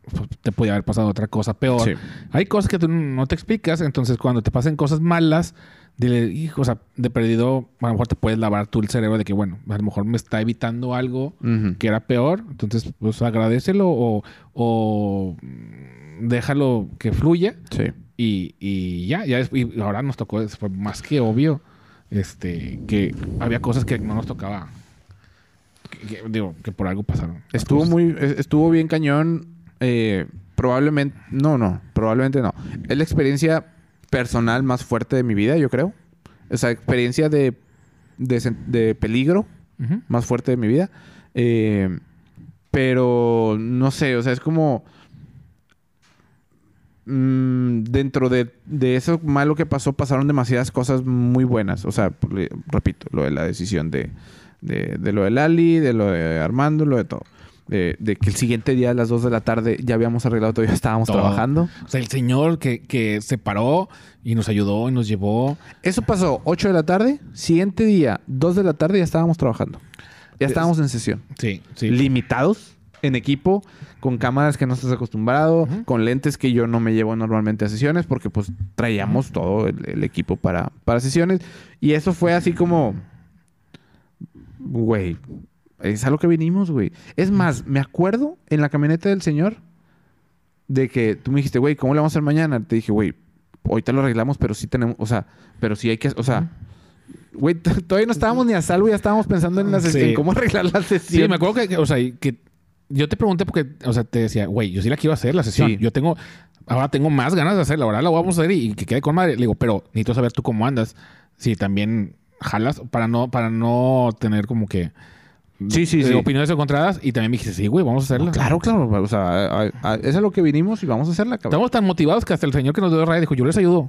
pues, te podía haber pasado otra cosa peor. Sí. Hay cosas que tú no te explicas, entonces cuando te pasen cosas malas, dile, hijo, o sea, de perdido, a lo mejor te puedes lavar tú el cerebro de que, bueno, a lo mejor me está evitando algo que era peor, entonces, pues agradécelo o déjalo que fluya. Sí. Y y ahora nos tocó, fue más que obvio, que había cosas que no nos tocaba. Que por algo pasaron. Estuvo bien cañón. Probablemente no. Es la experiencia personal más fuerte de mi vida, yo creo. Esa experiencia de peligro más fuerte de mi vida. Pero no sé, o sea, es como dentro de eso malo que pasó, pasaron demasiadas cosas muy buenas. O sea, repito, lo de la decisión de lo de Lali, de lo de Armando, lo de todo. De que el siguiente día a las 2 de la tarde ya habíamos arreglado todo, ya estábamos trabajando. O sea, el señor que se paró y nos ayudó y nos llevó. Eso pasó 8 de la tarde. Siguiente día, 2 de la tarde, ya estábamos trabajando. Ya estábamos en sesión. Sí. Limitados en equipo, con cámaras que no estás acostumbrado, con lentes que yo no me llevo normalmente a sesiones, porque pues traíamos todo el equipo para sesiones. Y eso fue así como... Güey... Es a lo que vinimos, güey. Es más, me acuerdo en la camioneta del señor de que tú me dijiste, güey, ¿cómo le vamos a hacer mañana? Te dije, güey, hoy te lo arreglamos, pero sí tenemos, o sea, pero sí hay que, o sea, güey, todavía no estábamos ni a salvo, ya estábamos pensando en en cómo arreglar la sesión. Sí, me acuerdo que, o sea, que yo te pregunté porque, o sea, te decía, güey, yo sí la quiero hacer la sesión. Sí. Ahora tengo más ganas de hacerla, ahora la vamos a hacer y que quede con madre. Le digo, pero necesito saber tú cómo andas. Si también jalas para no tener como que... Sí. opiniones encontradas. Y también me dijiste, sí, güey, vamos a hacerla. Claro. O sea, es a lo que vinimos y vamos a hacerla, cabrón. Estamos tan motivados que hasta el señor que nos dio raya dijo, yo les ayudo.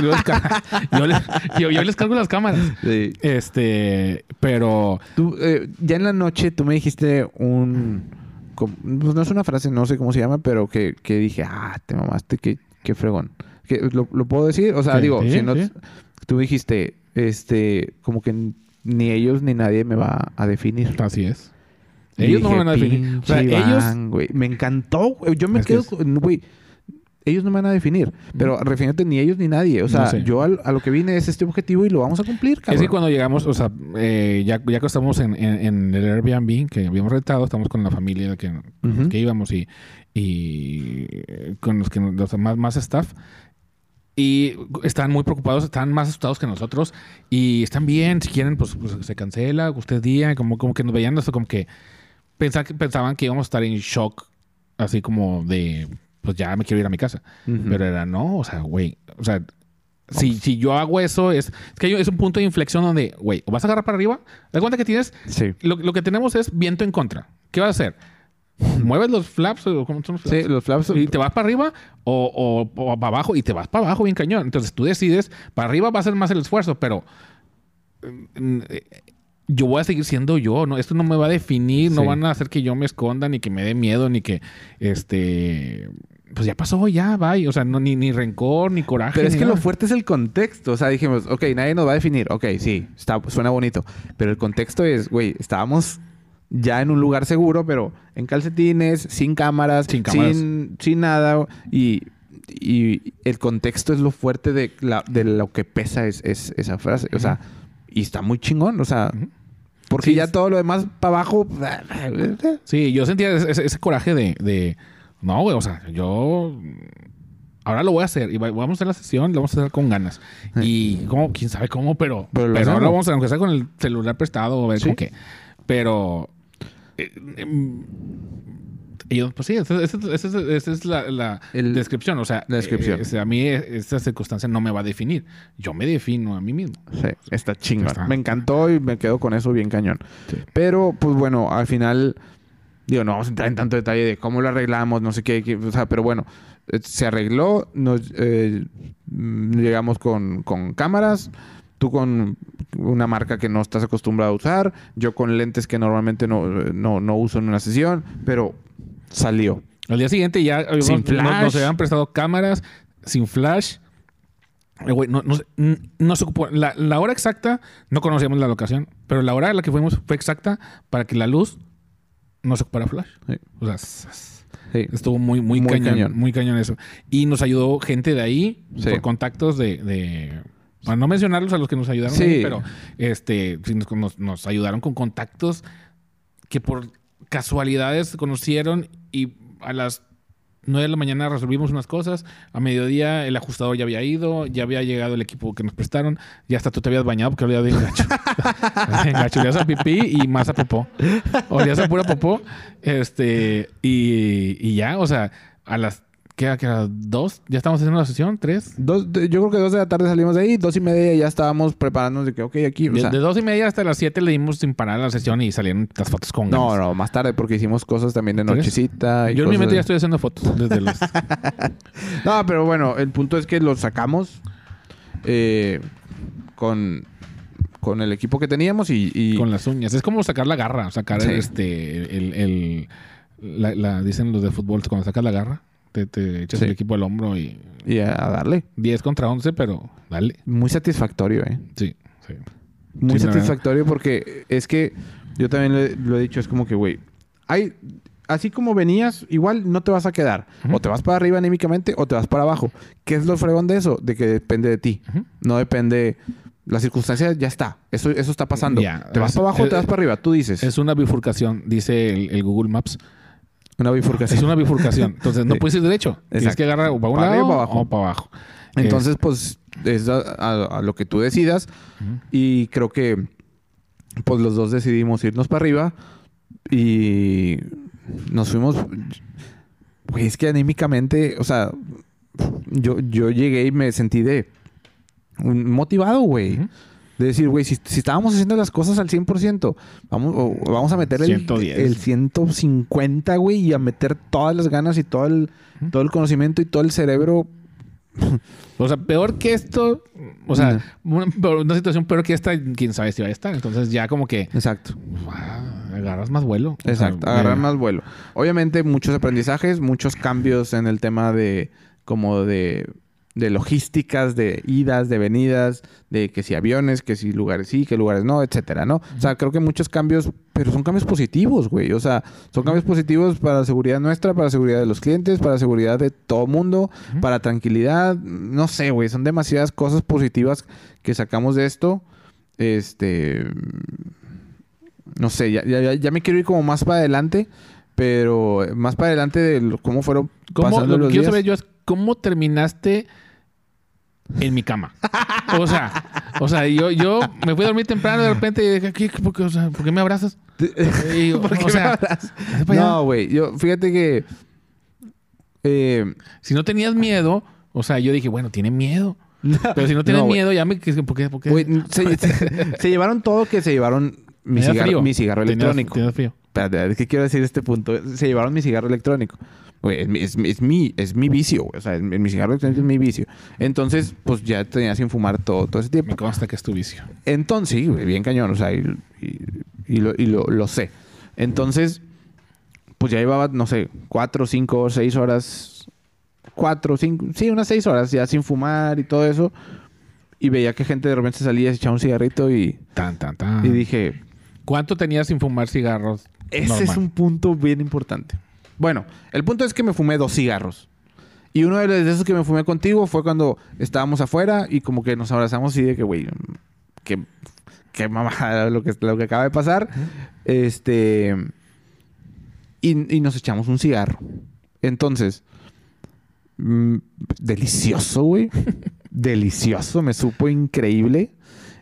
Yo les cargo las cámaras. Sí. Pero... Tú, ya en la noche tú me dijiste pues no es una frase, no sé cómo se llama, pero que dije, te mamaste, qué fregón. ¿Lo puedo decir? O sea, sí, si no... Sí. Tú dijiste, como que... Ni ellos ni nadie me va a definir. Así es. Ellos no me van a definir. O sea, ellos... Güey. Me encantó. Yo me quedo... Güey, ellos no me van a definir. Pero refiriéndote ni ellos ni nadie. O sea, no sé. Yo a lo que vine es este objetivo y lo vamos a cumplir, cabrón. Es que cuando llegamos... O sea, ya que estamos en el Airbnb que habíamos rentado, estamos con la familia que íbamos y con los más staff... Y están muy preocupados, están más asustados que nosotros. Y están bien, si quieren, pues se cancela, usted día, como que nos veían esto, como que pensaban que íbamos a estar en shock, así como de, pues ya me quiero ir a mi casa. Pero era no, o sea, güey, o sea, si yo hago eso, es que es un punto de inflexión donde, güey, o vas a agarrar para arriba, da cuenta que tienes, lo que tenemos es viento en contra. ¿Qué vas a hacer? Mueves los flaps, o ¿cómo son los flaps? Sí, los flaps. Y te vas para arriba o para abajo y te vas para abajo bien cañón. Entonces tú decides, para arriba va a ser más el esfuerzo, pero yo voy a seguir siendo yo, ¿no? Esto no me va a definir, no van a hacer que yo me esconda, ni que me dé miedo, ni que pues ya pasó, ya, bye. O sea, no, ni rencor, ni coraje. Pero es que nada. lo fuerte es el contexto. O sea, dijimos, ok, nadie nos va a definir. Ok, sí, suena bonito. Pero el contexto es, güey, estábamos ya en un lugar seguro, pero en calcetines, sin cámaras, sin nada. Y el contexto es lo fuerte de lo que pesa es esa frase. O sea, y está muy chingón. O sea, porque ya todo lo demás para abajo... Sí, yo sentía ese coraje de... No, güey, o sea, yo... Ahora lo voy a hacer. Y vamos a hacer la sesión, lo vamos a hacer con ganas. Y como, quién sabe cómo, pero ahora lo vamos a hacer, aunque sea con el celular prestado, a ver con qué. Pero... pues sí, esa es la descripción. O sea, la descripción. A mí esta circunstancia no me va a definir. Yo me defino a mí mismo. Sí, está chingón. Me encantó y me quedo con eso bien cañón. Sí. Pero, pues bueno, al final... Digo, no vamos a entrar en tanto detalle de cómo lo arreglamos, no sé qué. O sea, pero bueno, se arregló. Llegamos con cámaras. Tú con una marca que no estás acostumbrado a usar. Yo con lentes que normalmente no uso en una sesión. Pero salió. Al día siguiente ya nos habían prestado cámaras sin flash. Güey, no se ocupó. La hora exacta, no conocíamos la locación. Pero la hora a la que fuimos fue exacta para que la luz no se ocupara flash. Sí. O sea, Sí. Estuvo muy cañón. Muy cañón eso. Y nos ayudó gente de ahí por contactos de para no mencionarlos a los que nos ayudaron ahí, pero sí, nos ayudaron con contactos que por casualidades conocieron y a las 9 de la mañana resolvimos unas cosas. A mediodía el ajustador ya había ido, ya había llegado el equipo que nos prestaron. Ya hasta tú te habías bañado porque olías bien gacho. Gacho, olías a pipí y más a popó. Olías a pura popó. Y ya, o sea, a las... ¿Qué era? ¿2? ¿Ya estamos haciendo la sesión? ¿3? Yo creo que 2 de la tarde salimos de ahí. 2:30 ya estábamos preparándonos de que, ok, aquí... De 2:30 hasta las 7 le dimos sin parar la sesión y salieron las fotos con ganas. No, más tarde porque hicimos cosas también de nochecita. Yo en mi mente ya estoy haciendo fotos desde los... No, pero bueno, el punto es que los sacamos con el equipo que teníamos y... Con las uñas. Es como sacar la garra. Sacar dicen los de fútbol, cuando sacas la garra. Te echas el equipo al hombro y a darle. 10 contra 11, pero dale. Muy satisfactorio, Sí. Muy satisfactorio porque es que yo también lo he dicho, es como que, güey, así como venías, igual no te vas a quedar. Uh-huh. O te vas para arriba anímicamente o te vas para abajo. ¿Qué es lo fregón de eso? De que depende de ti. Uh-huh. No depende... Las circunstancias ya está. Eso está pasando. ¿Te vas para abajo o te vas para arriba? Tú dices. Es una bifurcación, dice el Google Maps. Una bifurcación. Es una bifurcación. Entonces no puedes ir derecho. Exacto. Tienes que agarrar o para un lado o para abajo. Entonces, pues, es a lo que tú decidas. Uh-huh. Y creo que, pues, los dos decidimos irnos para arriba. Y nos fuimos... Güey, es que anímicamente... O sea, yo llegué y me sentí motivado, güey. Uh-huh. De decir, güey, si estábamos haciendo las cosas al 100%, vamos a meter el 150, güey, y a meter todas las ganas y todo el conocimiento y todo el cerebro. O sea, peor que esto, o sea, una situación peor que esta, quién sabe si va a estar. Entonces ya como que... Exacto. Agarras más vuelo. Exacto, agarrar más vuelo. Obviamente muchos aprendizajes, muchos cambios en el tema de logísticas, de idas, de venidas, de que si aviones, que si lugares sí, que lugares no, etcétera, ¿no? O sea, creo que muchos cambios, pero son cambios positivos, güey. O sea, son cambios positivos para la seguridad nuestra, para la seguridad de los clientes, para la seguridad de todo mundo, para tranquilidad. No sé, güey. Son demasiadas cosas positivas que sacamos de esto. No sé, ya me quiero ir como más para adelante, pero más para adelante de cómo fueron pasando los días. Lo que quiero saber yo es cómo terminaste en mi cama. O sea, yo me fui a dormir temprano de repente y dije, ¿por qué me abrazas? Y, ¿Por qué me abrazas? No, güey. Fíjate que... si no tenías miedo, o sea, yo dije, bueno, tiene miedo. Pero si no tienes miedo, ya me... ¿Por qué? Wey, se llevaron todo, que se llevaron mi cigarro electrónico. ¿Tenías frío? Espérate, ¿qué quiero decir este punto? Se llevaron mi cigarro electrónico. Güey, es mi vicio, güey. O sea, mi cigarro electrónico es mi vicio. Entonces, pues ya tenía sin fumar todo ese tiempo. Me consta que es tu vicio. Entonces, sí, güey, bien cañón. O sea, y lo sé. Entonces, pues ya llevaba, no sé, 4, 5, 6 horas. 4, 5... Sí, unas 6 horas ya sin fumar y todo eso. Y veía que gente de repente salía, se echaba un cigarrito y... Y dije... ¿Cuánto tenías sin fumar cigarros? Ese es un punto bien importante. Bueno, el punto es que me fumé 2 cigarros. Y uno de esos que me fumé contigo fue cuando estábamos afuera y como que nos abrazamos y de que, güey, qué mamada lo que acaba de pasar. Y nos echamos un cigarro. Entonces, delicioso, güey. Delicioso. Me supo increíble.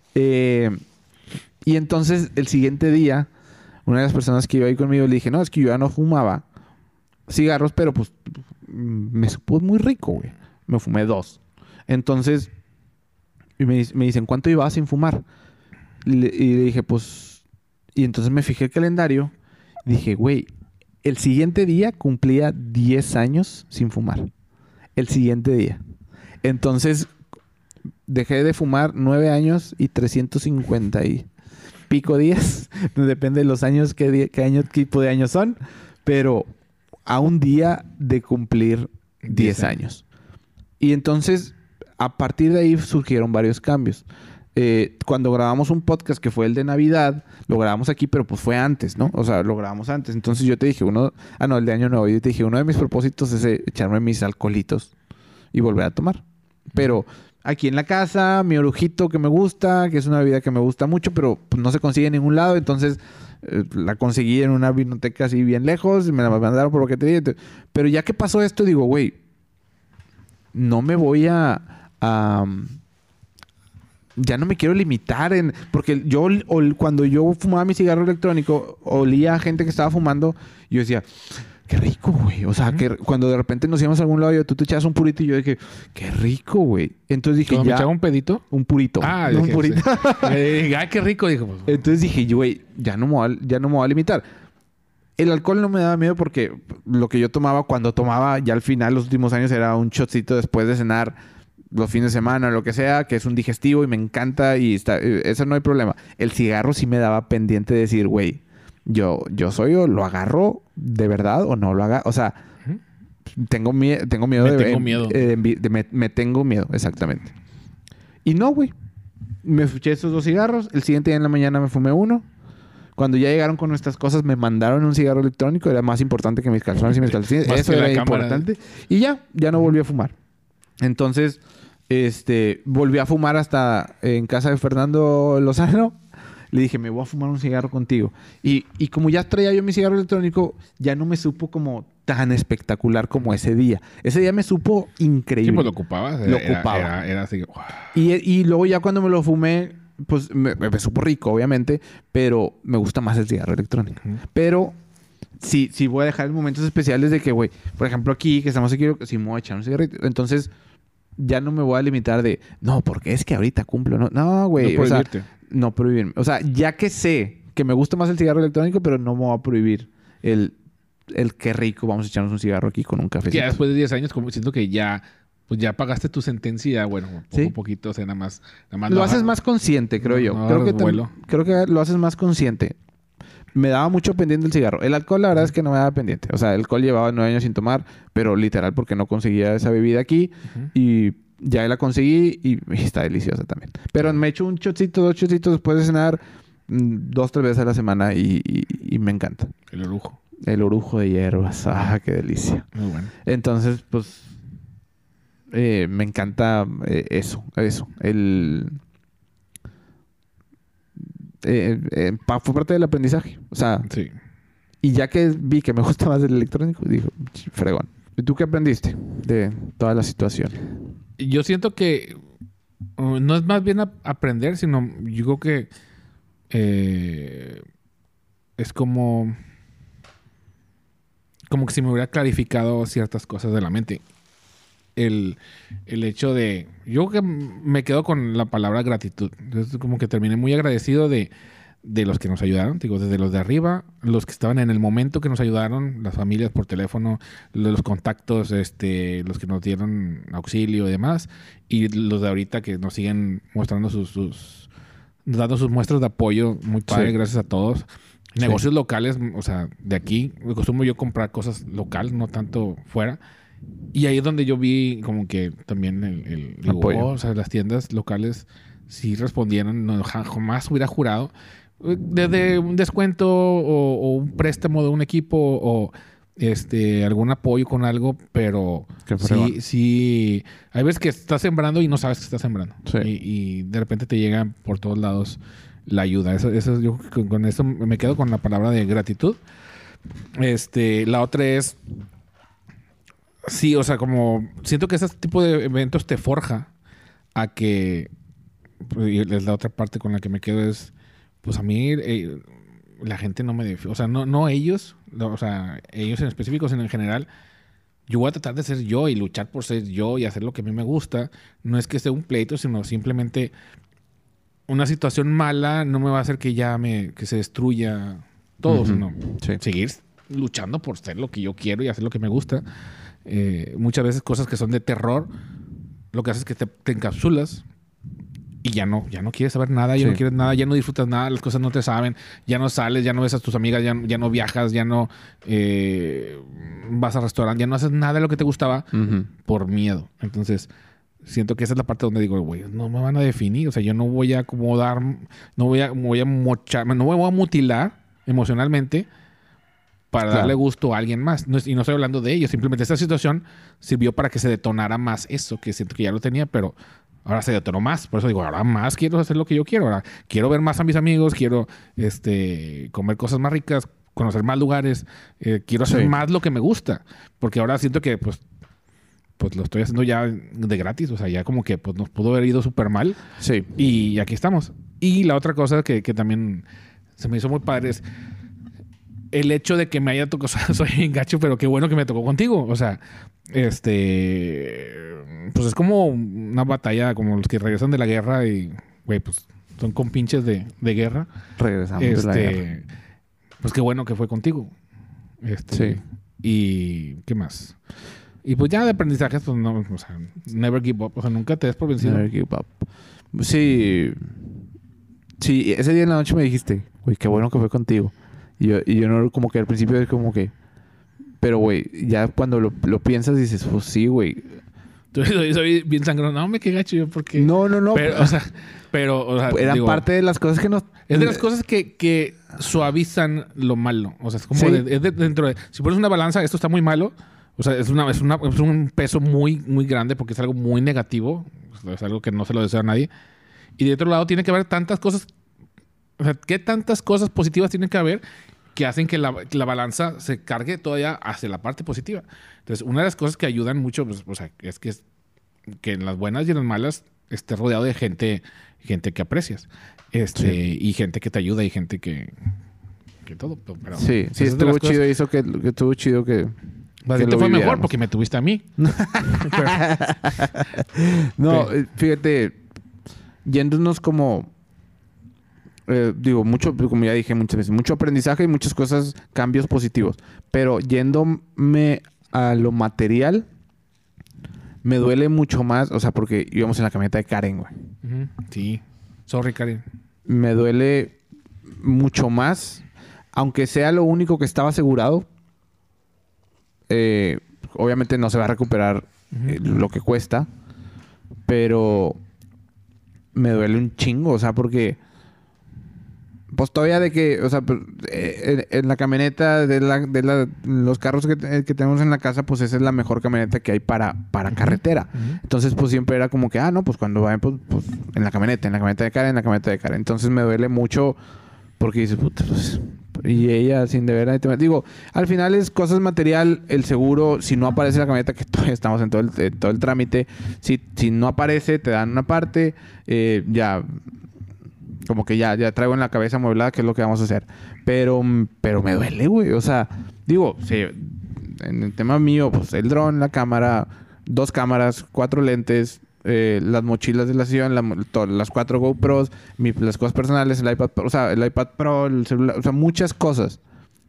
Y entonces, el siguiente día, una de las personas que iba ahí conmigo le dije, no, es que yo ya no fumaba cigarros, pero pues me supo muy rico, güey. Me fumé 2. Entonces, y me dicen, ¿cuánto llevabas sin fumar? Y le dije, pues... Y entonces me fijé el calendario y dije, güey, el siguiente día cumplía 10 años sin fumar. El siguiente día. Entonces, dejé de fumar 9 años y 350 y pico días. Depende de los años, qué tipo de años son. Pero a un día de cumplir 10 años. Y entonces, a partir de ahí surgieron varios cambios. cuando grabamos un podcast que fue el de Navidad, lo grabamos aquí, pero pues fue antes, ¿no? O sea, lo grabamos antes. Entonces yo te dije el de Año Nuevo. Yo te dije, uno de mis propósitos es echarme mis alcoholitos y volver a tomar. Pero aquí en la casa, mi orujito que me gusta, que es una bebida que me gusta mucho, pero pues, no se consigue en ningún lado. Entonces la conseguí en una vinoteca así bien lejos. Me la mandaron por lo que te dije. Pero ya que pasó esto, digo, güey, no me voy ya no me quiero limitar porque cuando yo fumaba mi cigarro electrónico, olía a gente que estaba fumando y yo decía, qué rico, güey. O sea, que cuando de repente nos íbamos a algún lado y tú te echabas un purito y yo dije, qué rico, güey. Entonces dije, ¿Me echaba un pedito? Un purito. Ah, no, un purito. Sí. Ay, qué rico, dijo. Pues. Entonces dije, güey, ya no me voy a limitar. El alcohol no me daba miedo porque lo que yo tomaba cuando tomaba ya al final, los últimos años, era un shotcito después de cenar los fines de semana o lo que sea, que es un digestivo y me encanta y eso no hay problema. El cigarro sí me daba pendiente de decir, güey, yo soy o lo agarro de verdad o no lo agarro. O sea, tengo miedo me tengo miedo, exactamente. Y no, güey. Me eché esos 2 cigarros. El siguiente día en la mañana me fumé uno. Cuando ya llegaron con nuestras cosas, me mandaron un cigarro electrónico. Era más importante que mis calzones y mis calcetines. Eso era importante. Y ya no volví a fumar. Entonces, volví a fumar hasta en casa de Fernando Lozano. Le dije, me voy a fumar un cigarro contigo. Y como ya traía yo mi cigarro electrónico, ya no me supo como tan espectacular como ese día. Ese día me supo increíble. Sí, pues lo ocupabas. Era así. Wow. Y luego ya cuando me lo fumé, pues me supo rico, obviamente, pero me gusta más el cigarro electrónico. Pero sí voy a dejar momentos especiales de que, güey, por ejemplo aquí, que estamos aquí, sí me voy a echar un cigarrito. Entonces, ya no me voy a limitar de, no, porque es que ahorita cumplo. No, güey. No prohibirme. O sea, ya que sé que me gusta más el cigarro electrónico, pero no me voy a prohibir el qué rico, vamos a echarnos un cigarro aquí con un cafecito. Ya después de 10 años, como siento que ya pagaste tu sentencia, bueno, poco a poquito, o sea, nada más lo haces más consciente, creo yo. Creo que lo haces más consciente. Me daba mucho pendiente el cigarro. El alcohol, la verdad es que no me daba pendiente. O sea, el alcohol llevaba 9 años sin tomar, pero literal porque no conseguía esa bebida aquí. Y ya la conseguí y está deliciosa también. Pero me echo un shotcito, 2 shotcitos después de cenar 2, 3 veces a la semana y me encanta. El orujo. El orujo de hierbas. ¡Ah, qué delicia! Muy bueno. Entonces, pues, me encanta eso. Fue parte del aprendizaje. O sea, sí. Y ya que vi que me gusta más el electrónico, digo, fregón. ¿Y tú qué aprendiste de toda la situación? Yo siento que no es más bien aprender, sino yo creo que es como que si me hubiera clarificado ciertas cosas de la mente. El hecho de... Yo que me quedo con la palabra gratitud. Entonces, como que terminé muy agradecido de los que nos ayudaron. Digo, desde los de arriba, los que estaban en el momento que nos ayudaron, las familias por teléfono, los contactos, los que nos dieron auxilio y demás, y los de ahorita que nos siguen mostrando dando sus muestras de apoyo. Muy padre, gracias a todos. Negocios locales, o sea, de aquí, me acostumbro yo comprar cosas local, no tanto fuera. Y ahí es donde yo vi como que también el apoyo. O sea, las tiendas locales sí respondieron. No, jamás hubiera jurado. Desde un descuento o un préstamo de un equipo o algún apoyo con algo, pero sí. Hay veces que estás sembrando y no sabes que estás sembrando. Sí. Y de repente te llega por todos lados la ayuda. Eso yo con eso me quedo con la palabra de gratitud. La otra es... Sí, o sea, como siento que ese tipo de eventos te forja a que... Y es la otra parte con la que me quedo es... Pues a mí la gente no me defiende. O sea, no ellos. O sea, ellos en específico, sino en general. Yo voy a tratar de ser yo y luchar por ser yo y hacer lo que a mí me gusta. No es que sea un pleito, sino simplemente... Una situación mala no me va a hacer que que se destruya todo, sino seguir luchando por ser lo que yo quiero y hacer lo que me gusta. Muchas veces cosas que son de terror, lo que hace es que te encapsulas y ya no quieres saber nada, ya no quieres nada, ya no disfrutas nada, las cosas no te saben, ya no sales, ya no ves a tus amigas, ya no viajas, ya no vas al restaurante, ya no haces nada de lo que te gustaba por miedo. Entonces, siento que esa es la parte donde digo, güey, no me van a definir. O sea, yo no voy a acomodar, no voy a mochar, no me voy a mutilar emocionalmente para darle gusto a alguien más. Y no estoy hablando de ellos. Simplemente esta situación sirvió para que se detonara más eso, que siento que ya lo tenía, pero ahora se detonó más. Por eso digo, ahora más quiero hacer lo que yo quiero. Ahora quiero ver más a mis amigos, quiero comer cosas más ricas, conocer más lugares, quiero hacer más lo que me gusta. Porque ahora siento que pues lo estoy haciendo ya de gratis. O sea, ya como que pues nos pudo haber ido súper mal. Sí. Y aquí estamos. Y la otra cosa que también se me hizo muy padre es el hecho de que me haya tocado, soy bien gacho, pero qué bueno que me tocó contigo. O sea, pues es como una batalla, como los que regresan de la guerra y, güey, pues son compinches de guerra. Regresamos de la guerra. Pues qué bueno que fue contigo. Sí. Y, ¿qué más? Y pues ya de aprendizajes, pues no, o sea, never give up. O sea, nunca te des por vencido. Never give up. Sí. Sí, ese día en la noche me dijiste, güey, qué bueno que fue contigo. Y yo no, como que al principio es como que... Pero, güey, ya cuando lo piensas dices, pues sí, güey. Soy bien sangrón. No, me qué gacho yo porque... No. Pero, o sea, eran parte de las cosas que nos... Es de las cosas que suavizan lo malo. O sea, es como dentro de... Si pones una balanza, esto está muy malo. O sea, es un peso muy, muy grande porque es algo muy negativo. Es algo que no se lo desea a nadie. Y de otro lado tiene que haber tantas cosas... O sea, ¿qué tantas cosas positivas tienen que haber que hacen que la balanza se cargue todavía hacia la parte positiva? Entonces, una de las cosas que ayudan mucho, pues, o sea, es que en las buenas y en las malas estés rodeado de gente que aprecias. Y gente que te ayuda y gente que todo. Pero, sí, estuvo chido. Hizo que estuvo chido que... Te fue mejor porque me tuviste a mí. No, fíjate, yéndonos como... mucho, como ya dije muchas veces, mucho aprendizaje y muchas cosas, cambios positivos. Pero yéndome a lo material, me duele mucho más, o sea, porque íbamos en la camioneta de Karen, güey. Sí. Sorry, Karen. Me duele mucho más, aunque sea lo único que estaba asegurado. Obviamente no se va a recuperar lo que cuesta, pero me duele un chingo, o sea, porque... Pues todavía de que, o sea, en la camioneta los carros que tenemos en la casa, pues esa es la mejor camioneta que hay para carretera. Entonces, pues siempre era como que, no, pues cuando vayan, pues en la camioneta de Karen, Entonces me duele mucho porque dices, puta, pues... Y ella sin deber... Digo, al final es cosas material, el seguro, si no aparece la camioneta, que todavía estamos en todo el trámite, si no aparece, te dan una parte, ya... Como que ya traigo en la cabeza amueblada qué es lo que vamos a hacer. Pero me duele, güey. O sea, digo, sí, en el tema mío, pues el dron, la cámara, 2 cámaras, 4 lentes, las mochilas de la sesión, las 4 GoPros, las cosas personales, el iPad Pro, o sea, el iPad Pro, el celular, o sea, muchas cosas.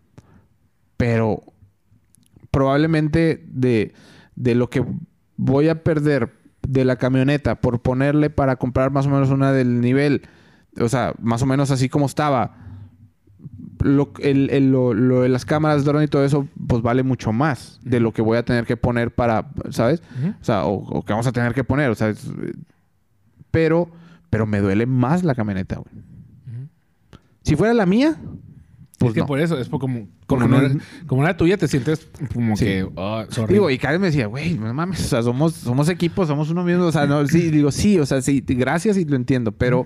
Pero probablemente de lo que voy a perder de la camioneta por ponerle para comprar más o menos una del nivel... O sea, más o menos así como estaba. Lo de las cámaras, drone y todo eso, pues vale mucho más de lo que voy a tener que poner para, ¿sabes? O sea, o que vamos a tener que poner, o sea, pero me duele más la camioneta, güey. Si fuera la mía, pues es que no. por eso, es como una tuya, te sientes como que, sorry. Digo, y Karen me decía, güey, no mames, o sea, somos equipo, somos uno mismo, o sea, no, sí, digo, sí, o sea, sí, gracias y lo entiendo, pero...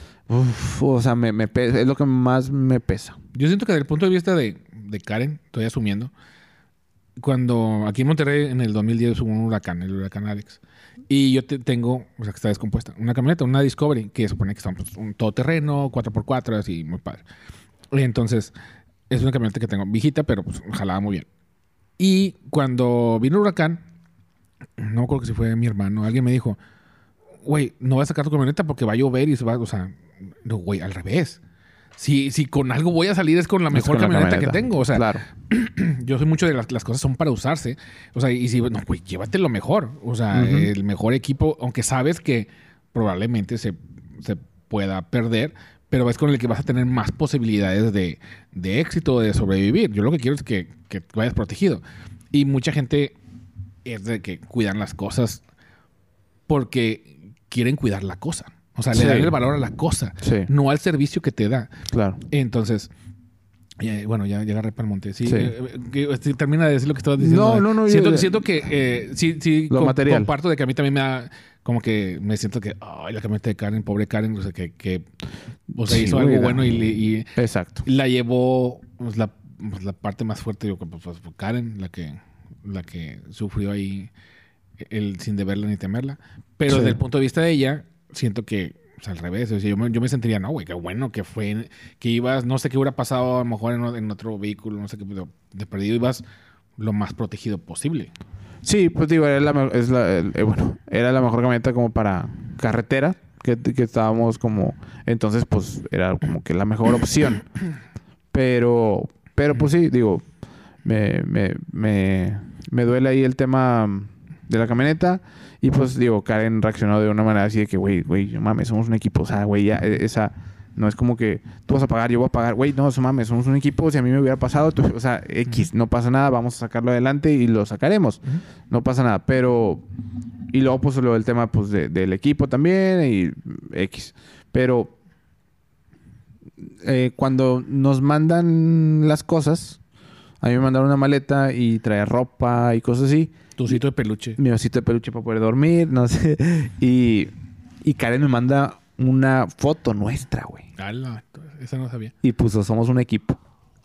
o sea, me pesa, es lo que más me pesa. Yo siento que desde el punto de vista de Karen, estoy asumiendo, cuando aquí en Monterrey en el 2010 hubo un huracán, el huracán Alex, y yo tengo, o sea, que está descompuesta, una camioneta, una Discovery, que supone que está un todoterreno, 4x4, así, muy padre. Y entonces, es una camioneta que tengo viejita, pero pues jalaba muy bien. Y cuando vino el huracán, no me acuerdo si fue mi hermano, alguien me dijo, güey, no vas a sacar tu camioneta porque va a llover y se va, o sea... No, güey, al revés. Si con algo voy a salir es con la mejor camioneta que tengo. O sea, claro. Yo soy mucho de las cosas son para usarse. O sea, y si, no, güey, llévate lo mejor. O sea, el mejor equipo, aunque sabes que probablemente se pueda perder, pero es con el que vas a tener más posibilidades de éxito, de sobrevivir. Yo lo que quiero es que vayas protegido. Y mucha gente es de que cuidan las cosas porque quieren cuidar la cosa. O sea, Sí. le dan el valor a la cosa, Sí. no al servicio que te da. Claro. Entonces, bueno, ya agarré para el monte. Sí, Sí. termina de decir lo que estabas diciendo. No, Siento que sí Lo material. comparto de que a mí también me da como que me siento que ay, la camioneta de Karen, pobre Karen, o sea, que o sea, Sí, hizo güey, algo era- bueno y Exacto. la llevó pues, la parte más fuerte, yo pues, Karen, la que sufrió ahí el sin deberla ni temerla. Pero Sí. desde el punto de vista de ella, siento que o sea, al revés. O sea, yo me sentiría, no, güey, qué bueno que fue, que ibas, no sé qué hubiera pasado a lo mejor en otro vehículo, no sé qué, pero de perdido ibas lo más protegido posible. Sí, pues digo, era era la mejor camioneta como para carretera, que estábamos como... Entonces, pues, era como que la mejor opción. Pero pues sí, digo, me duele ahí el tema de la camioneta. Y pues, digo, Karen reaccionó de una manera así de que, güey, no mames, somos un equipo. O sea, güey, ya, esa... No es como que tú vas a pagar, yo voy a pagar. Güey, no, mames, somos un equipo. Si a mí me hubiera pasado, o sea, X, no pasa nada. Vamos a sacarlo adelante y lo sacaremos. No pasa nada. Pero... Y luego, pues, lo del tema, pues, del equipo también y X. Pero... cuando nos mandan las cosas... A mí me mandaron una maleta y trae ropa y cosas así. Tu osito de peluche. Mi osito de peluche para poder dormir, no sé. Y Karen me manda una foto nuestra, güey. Ala, esa no sabía. Y puso, somos un equipo.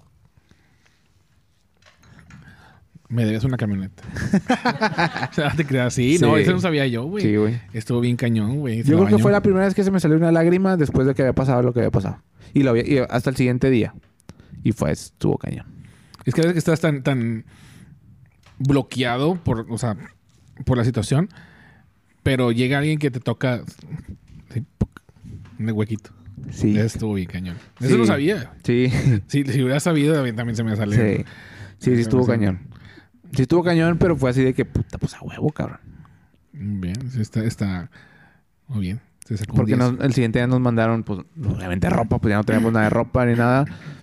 Me debes una camioneta. O sea, te creas, sí, Sí. no, eso no sabía yo, güey. Sí, güey. Estuvo bien cañón, güey. Yo creo que fue la primera vez que se me salió una lágrima después de que había pasado lo que había pasado. Y hasta el siguiente día. Y estuvo cañón. Es que a veces que estás tan bloqueado o sea, por la situación, pero llega alguien que te toca así, en el huequito. Sí. Eso estuvo bien cañón. Sí. Eso no sabía. Sí. Si hubiera sabido, a mí también se me salió. Sí, estuvo cañón. Sí estuvo cañón, pero fue así de que, puta, pues a huevo, cabrón. Bien, sí, está muy bien. Se sacó un Porque 10. el siguiente día nos mandaron, pues, obviamente ropa, pues ya no teníamos nada de ropa ni nada.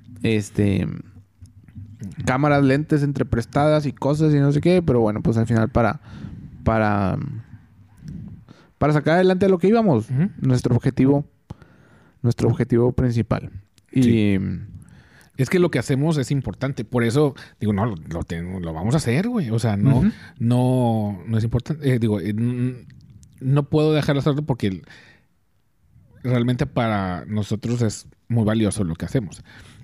Cámaras, lentes entre prestadas y cosas y no sé qué, pero bueno, pues al final para sacar adelante a lo que íbamos, Ujú. nuestro objetivo principal. Y Sí. Es que lo que hacemos es importante. Por eso, digo, no, lo vamos a hacer, güey. O sea, Ujú. no es importante. No puedo dejarlo hacer porque realmente para nosotros es muy valioso lo que hacemos.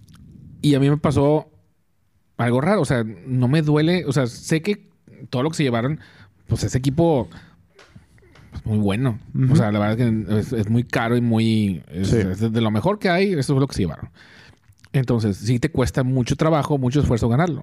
Y a mí me pasó algo raro. O sea, no me duele. O sea, sé que todo lo que se llevaron, pues ese equipo es muy bueno. Ujú. O sea, la verdad es que es muy caro y muy... Sí. Es de lo mejor que hay, eso es lo que se llevaron. Entonces, sí te cuesta mucho trabajo, mucho esfuerzo ganarlo.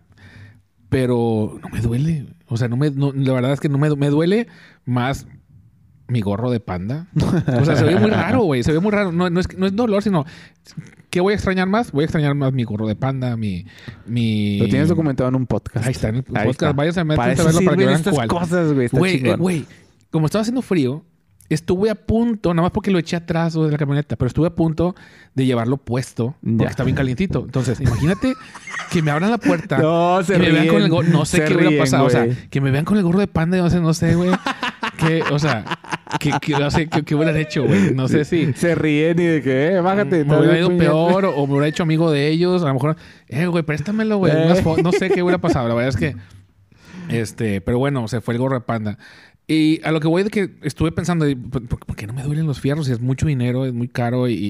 Pero no me duele. O sea, la verdad es que no me duele más mi gorro de panda. O sea, se ve muy raro, güey. Se ve muy raro. No es dolor, sino... ¿Qué voy a extrañar más? Voy a extrañar más mi gorro de panda, mi... lo tienes documentado en un podcast. Ahí está en el Ahí podcast. está. Váyanse a Para meterse a eso verlo para que sirven vean estas cuál. cosas, güey. Está Güey, chingón. güey. Como estaba haciendo frío, estuve a punto, nada más porque lo eché atrás de la camioneta, pero estuve a punto de llevarlo puesto porque Ya. está bien calientito. Entonces, imagínate que me abran la puerta No, se y me vean ríen. con el gorro. No sé Se qué hubiera ríen, pasado. O sea, güey. que me vean con el gorro de panda y no sé, güey. O sea, no sé qué hubieran hecho, güey. No sé si Se ríen y de que, bájate. me hubiera ido puñeta. peor o me hubiera hecho amigo de ellos. A lo mejor, güey, préstamelo, güey. No sé qué hubiera pasado. La verdad es que, pero bueno, se fue el gorro de panda. Y a lo que voy de que estuve pensando, ¿por qué no me duelen los fierros? Es mucho dinero, es muy caro y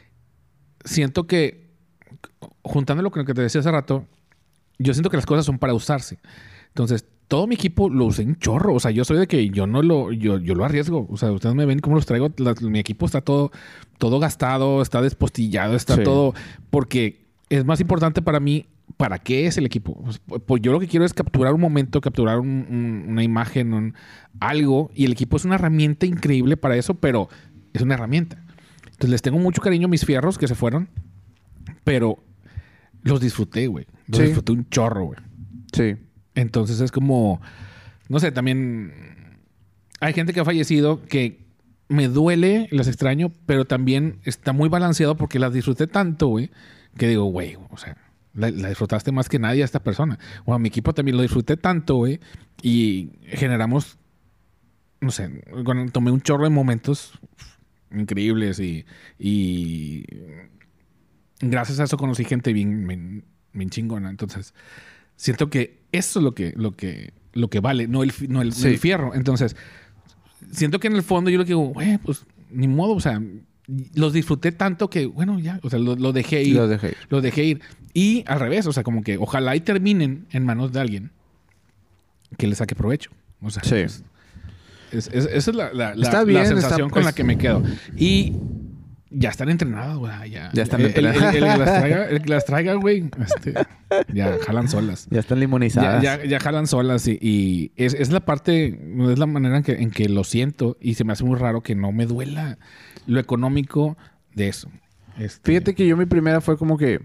siento que, juntándolo con lo que te decía hace rato, yo siento que las cosas son para usarse. Entonces, todo mi equipo lo usé un chorro. O sea, yo soy de que yo lo arriesgo. O sea, ustedes me ven cómo los traigo. Mi equipo está todo gastado, está despostillado, está Sí. todo... Porque es más importante para mí, ¿para qué es el equipo? Pues yo lo que quiero es capturar un momento, capturar una imagen, algo. Y el equipo es una herramienta increíble para eso, pero es una herramienta. Entonces, les tengo mucho cariño a mis fierros que se fueron. Pero los disfruté, güey. Los Sí. disfruté un chorro, güey. Sí. Entonces es como, no sé, también hay gente que ha fallecido que me duele, las extraño, pero también está muy balanceado porque las disfruté tanto, güey, que digo, güey, o sea, la disfrutaste más que nadie a esta persona. O a mi equipo también lo disfruté tanto, güey, y generamos no sé, tomé un chorro de momentos increíbles y gracias a eso conocí gente bien chingona. Entonces, siento que eso es lo que vale, no el fierro. Entonces, siento que en el fondo yo lo que digo, güey, pues ni modo, o sea, los disfruté tanto que, bueno, ya, o sea, lo dejé ir. Lo dejé ir. Y al revés, o sea, como que ojalá y terminen en manos de alguien que le saque provecho. O sea, sí. Esa es la bien, sensación con la que me quedo. Y ya están entrenadas, güey. Ya están entrenadas. El que las traiga, güey, ya jalan solas. Ya están limonizadas. Ya jalan solas. Y es la parte, es la manera en que lo siento. Y se me hace muy raro que no me duela lo económico de eso. Fíjate que yo mi primera fue como que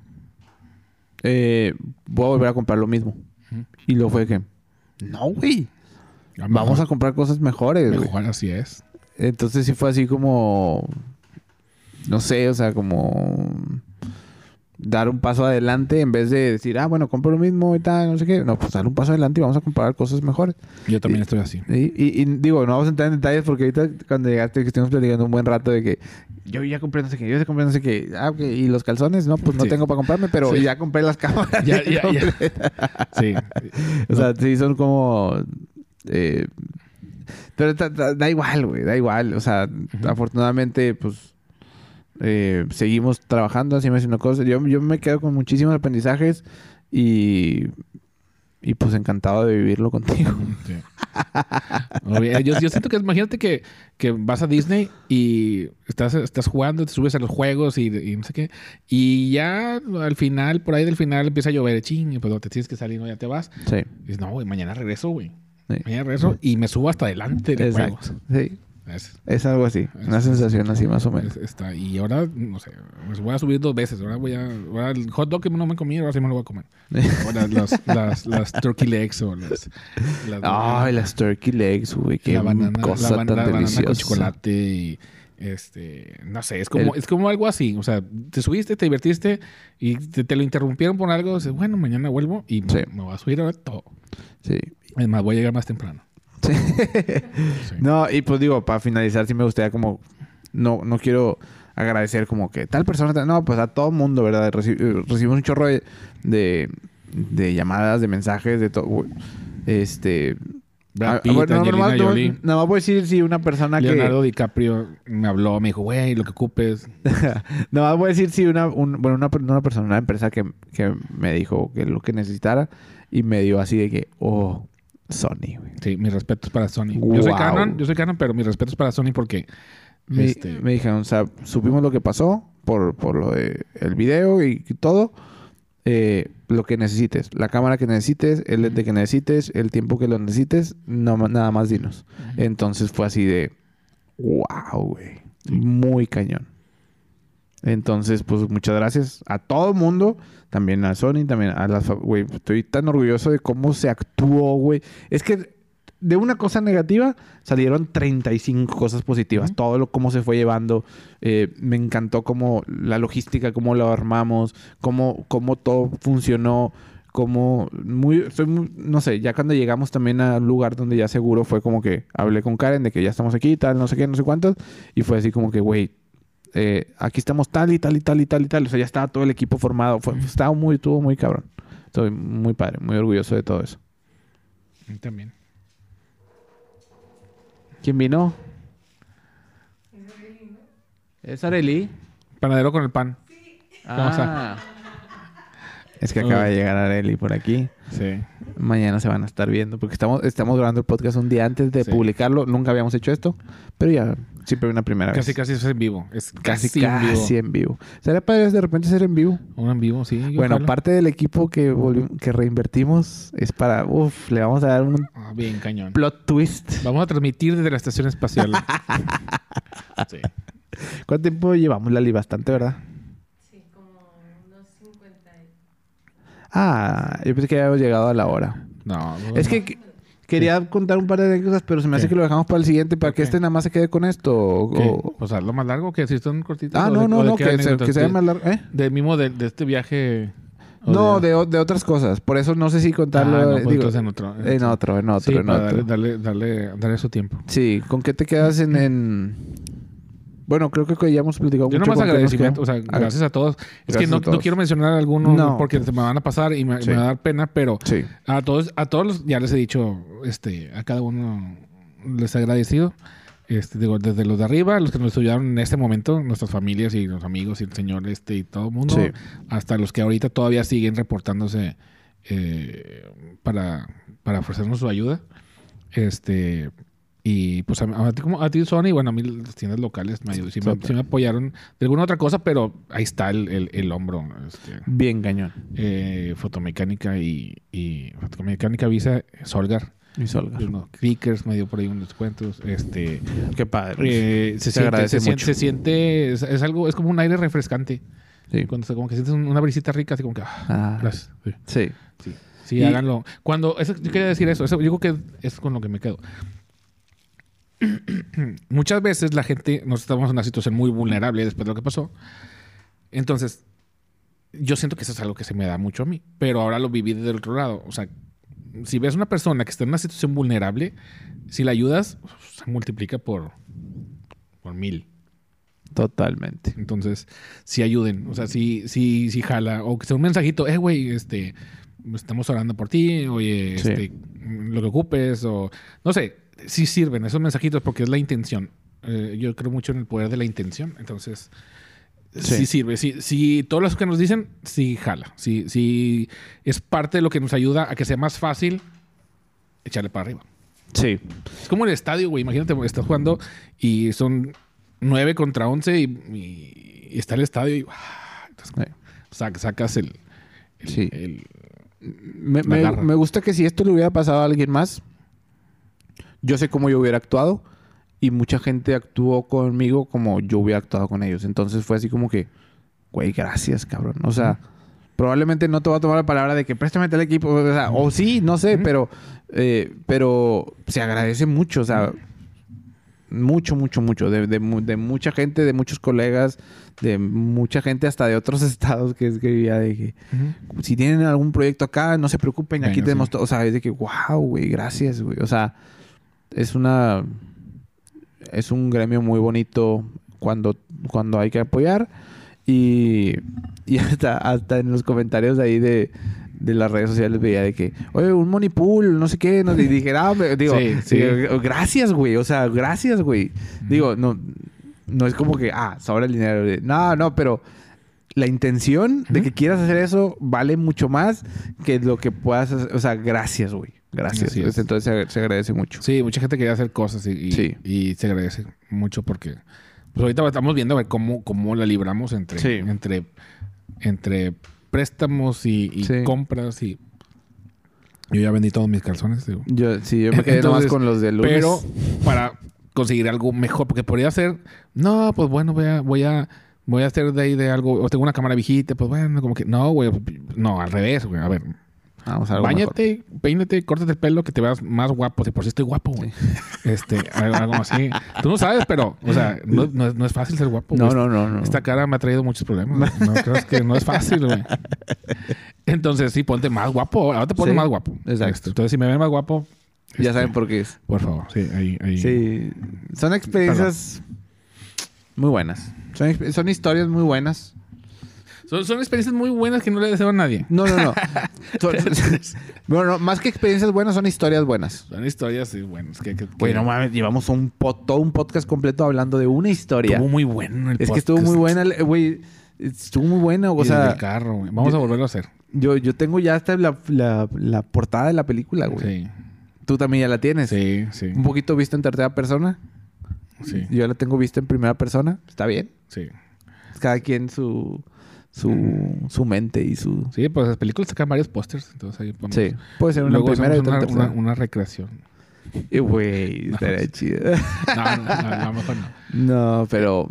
voy a volver a comprar lo mismo. Y luego fue que no, güey. Vamos a comprar cosas mejores. Mejor, así es. Entonces sí fue así como... No sé, o sea, como... Dar un paso adelante en vez de decir... bueno, compro lo mismo y tal, no sé qué. No, pues dar un paso adelante y vamos a comprar cosas mejores. Yo también estoy así. Y digo, no vamos a entrar en detalles porque ahorita cuando llegaste que estuvimos platicando un buen rato de que... Yo ya compré no sé qué, yo ya compré no sé qué. Okay. Y los calzones, no, pues no tengo para comprarme, pero ya compré las cámaras. Ya. Sí. O sea, sí son como... pero da igual, güey, da igual. O sea, afortunadamente, pues... seguimos trabajando, así me haciendo cosas. Yo me quedo con muchísimos aprendizajes y pues encantado de vivirlo contigo. Sí. Yo siento que imagínate que vas a Disney y estás jugando, te subes a los juegos y no sé qué, y ya al final, por ahí del final empieza a llover, y pues te tienes que salir, ¿no? Ya te vas. Sí. Y dices, no, güey, mañana regreso, güey. Sí. Mañana regreso y me subo hasta adelante de juegos. Sí. Es algo así, una sensación así más o menos. Y ahora, no sé, me voy a subir 2 veces. Ahora el hot dog que no me comí, ahora sí me lo voy a comer. Ahora las turkey legs o las turkey legs, güey, qué cosa tan deliciosa. Banana con chocolate y no sé, es como algo así. O sea, te subiste, te divertiste y te lo interrumpieron por algo. Dices, bueno, mañana vuelvo y me voy a subir ahora todo. Sí. Además, voy a llegar más temprano. Sí. No, y pues digo, para finalizar, sí me gustaría como... No quiero agradecer como que tal persona... No, pues a todo mundo, ¿verdad? Recibimos un chorro de llamadas, de mensajes, de todo. Brad Pitt, Angelina Jolie. Nada más voy a decir si una persona Leonardo DiCaprio me habló, me dijo, güey, lo que ocupes. Nada más voy a decir si una persona, una empresa que me dijo que lo que necesitara y me dio así de que... Sony, güey. Sí, mis respetos para Sony. Wow. Yo soy Canon, pero mis respetos para Sony porque... Me dijeron, o sea, supimos lo que pasó por lo de el video y todo. Lo que necesites. La cámara que necesites, el lente que necesites, el tiempo que lo necesites, nada más dinos. Entonces fue así de... Wow, güey. Muy cañón. Entonces, pues muchas gracias a todo el mundo. También a Sony, también a las... Güey, estoy tan orgulloso de cómo se actuó, güey. Es que de una cosa negativa salieron 35 cosas positivas. Todo cómo se fue llevando. Me encantó cómo la logística, cómo lo armamos, cómo todo funcionó. No sé, ya cuando llegamos también a un lugar donde ya seguro fue como que hablé con Karen de que ya estamos aquí, tal, no sé qué, no sé cuántos. Y fue así como que, güey, aquí estamos tal y tal y tal y tal y tal. O sea, ya estaba todo el equipo formado. Estuvo muy cabrón. Estoy muy padre, muy orgulloso de todo eso. A mí también. ¿Quién vino? ¿Es Arely? Panadero con el pan. Sí. Es que acaba de llegar Arely por aquí. Sí. Mañana se van a estar viendo porque estamos grabando el podcast un día antes de publicarlo. Nunca habíamos hecho esto, pero ya siempre una primera vez. Casi es en vivo. Es casi en vivo. ¿Sería padre de repente ser en vivo? En vivo, sí. Bueno, parte del equipo que reinvertimos es para... le vamos a dar un... bien cañón. Plot twist. Vamos a transmitir desde la estación espacial. Sí. ¿Cuánto tiempo llevamos, Lali? Bastante, ¿verdad? Sí, como unos 50. Yo pensé que habíamos llegado a la hora. No. Es que quería contar un par de anécdotas, pero se me hace que lo dejamos para el siguiente, para que nada más se quede con esto. O sea, lo más largo que si son cortitos. No, que se vea más largo. De este viaje. ¿O No, de otras cosas. Por eso no sé si contarlo. Ah, no, pues digo, entonces en otro. en otro. Sí, en para otro. darle su tiempo. Sí, ¿con qué te quedas en...? Bueno, creo que ya hemos platicado Yo mucho. nomás ¿con qué nos agradecimiento, o sea, quedamos? gracias a todos. Es que Gracias no, a todos. no quiero mencionar algunos No. porque se me van a pasar y me Sí. va a dar pena, pero Sí. a todos ya les he dicho, a cada uno les he agradecido. Digo, desde los de arriba, los que nos ayudaron en este momento, nuestras familias y los amigos y el señor y todo el mundo, Sí. hasta los que ahorita todavía siguen reportándose para ofrecernos su ayuda. Y pues a ti Sony, bueno, a mí las tiendas locales me ayudaron, sí me apoyaron de alguna otra cosa, pero ahí está el hombro. Bien cañón. Fotomecánica y Fotomecánica Visa, Solgar. Y Solgar. Clickers me dio por ahí unos descuentos. Qué padre. Se agradece mucho. se siente, es algo, es como un aire refrescante. Sí. Cuando como que sientes una brisita rica, así como que, gracias. Sí. Sí. Sí, háganlo. Yo quería decir eso, yo creo que es con lo que me quedo. Muchas veces la gente, nos estamos en una situación muy vulnerable después de lo que pasó. Entonces, yo siento que eso es algo que se me da mucho a mí, pero ahora lo viví desde el otro lado. O sea, si ves una persona que está en una situación vulnerable, si la ayudas, se multiplica por 1000. Totalmente. Entonces, si ayuden, o sea, si jala, o que sea un mensajito, güey, estamos orando por ti, oye, Sí. lo que ocupes, o no sé, sí sirven esos mensajitos porque es la intención. Yo creo mucho en el poder de la intención, entonces sí sirve. Si todo lo que nos dicen, sí jala. Sí es parte de lo que nos ayuda a que sea más fácil echarle para arriba. Sí. Es como el estadio, güey. Imagínate, estás jugando y son 9 contra 11 y está el estadio y entonces, sacas el Sí. el- Me garra. me gusta que si esto le hubiera pasado a alguien más, yo sé cómo yo hubiera actuado y mucha gente actuó conmigo como yo hubiera actuado con ellos. Entonces fue así como que, güey, gracias, cabrón. O sea, probablemente no te va a tomar la palabra de que préstame el equipo. O sea, o sí, no sé, pero se agradece mucho. O sea, mucho. De mucha gente, de muchos colegas, de mucha gente hasta de otros estados que escribía de que si tienen algún proyecto acá, no se preocupen, aquí Venga, tenemos sí. todo. O sea, es de que, wow, güey, gracias, güey. O sea, es un gremio muy bonito cuando hay que apoyar. Y hasta en los comentarios ahí de las redes sociales veía de que, oye, un money pool, no sé qué. No, y dije, Sí. gracias, güey. O sea, gracias, güey. Digo, no es como que, sobra el dinero. No, pero la intención de que quieras hacer eso vale mucho más que lo que puedas hacer. O sea, gracias, güey. Gracias. Así es. Entonces se agradece mucho. Sí, mucha gente quería hacer cosas Sí. y se agradece mucho porque pues ahorita estamos viendo a ver cómo la libramos entre préstamos y Sí. compras y yo ya vendí todos mis calzones, digo. Yo me quedé nomás Entonces, con los de lunes. Pero para conseguir algo mejor, porque podría ser, no, pues bueno, voy a hacer de ahí de algo, o tengo una cámara viejita, pues bueno, como que, no, güey, no, al revés, güey, a ver, Vamos a algo báñate, peínate, córtate el pelo, que te veas más guapo, si por si estoy guapo, güey. Algo así. Tú no sabes, pero, o sea, no es fácil ser guapo. No, güey. no. Esta cara me ha traído muchos problemas. No creas que no es fácil, güey. Entonces, sí, ponte más guapo. Ahora te pones Sí, más guapo. exacto. Entonces, si me ven más guapo... Ya saben por qué es. Por favor, sí, ahí. Sí. Son experiencias muy buenas. Son historias muy buenas. Son experiencias muy buenas que no le deseo a nadie. No. Bueno, más que experiencias buenas, son historias buenas. Son historias, sí, buenas. Güey, no mames, llevamos todo un podcast completo hablando de una historia. Estuvo muy bueno el podcast. Es que estuvo muy buena, güey. Estuvo muy buena. O Y sea, desde el carro, güey. Vamos a volverlo a hacer. yo tengo ya hasta la portada de la película, güey. Sí. Tú también ya la tienes. Sí. Un poquito vista en tercera persona. Sí. Yo la tengo vista en primera persona. Está bien. Sí. Cada quien su mente y su... Sí, pues las películas sacan varios pósters, entonces ahí ponemos. Sí. Puede ser una Luego primera y hacemos otra tercera. una recreación. Güey, estaría chido. No, a lo mejor no. No, pero...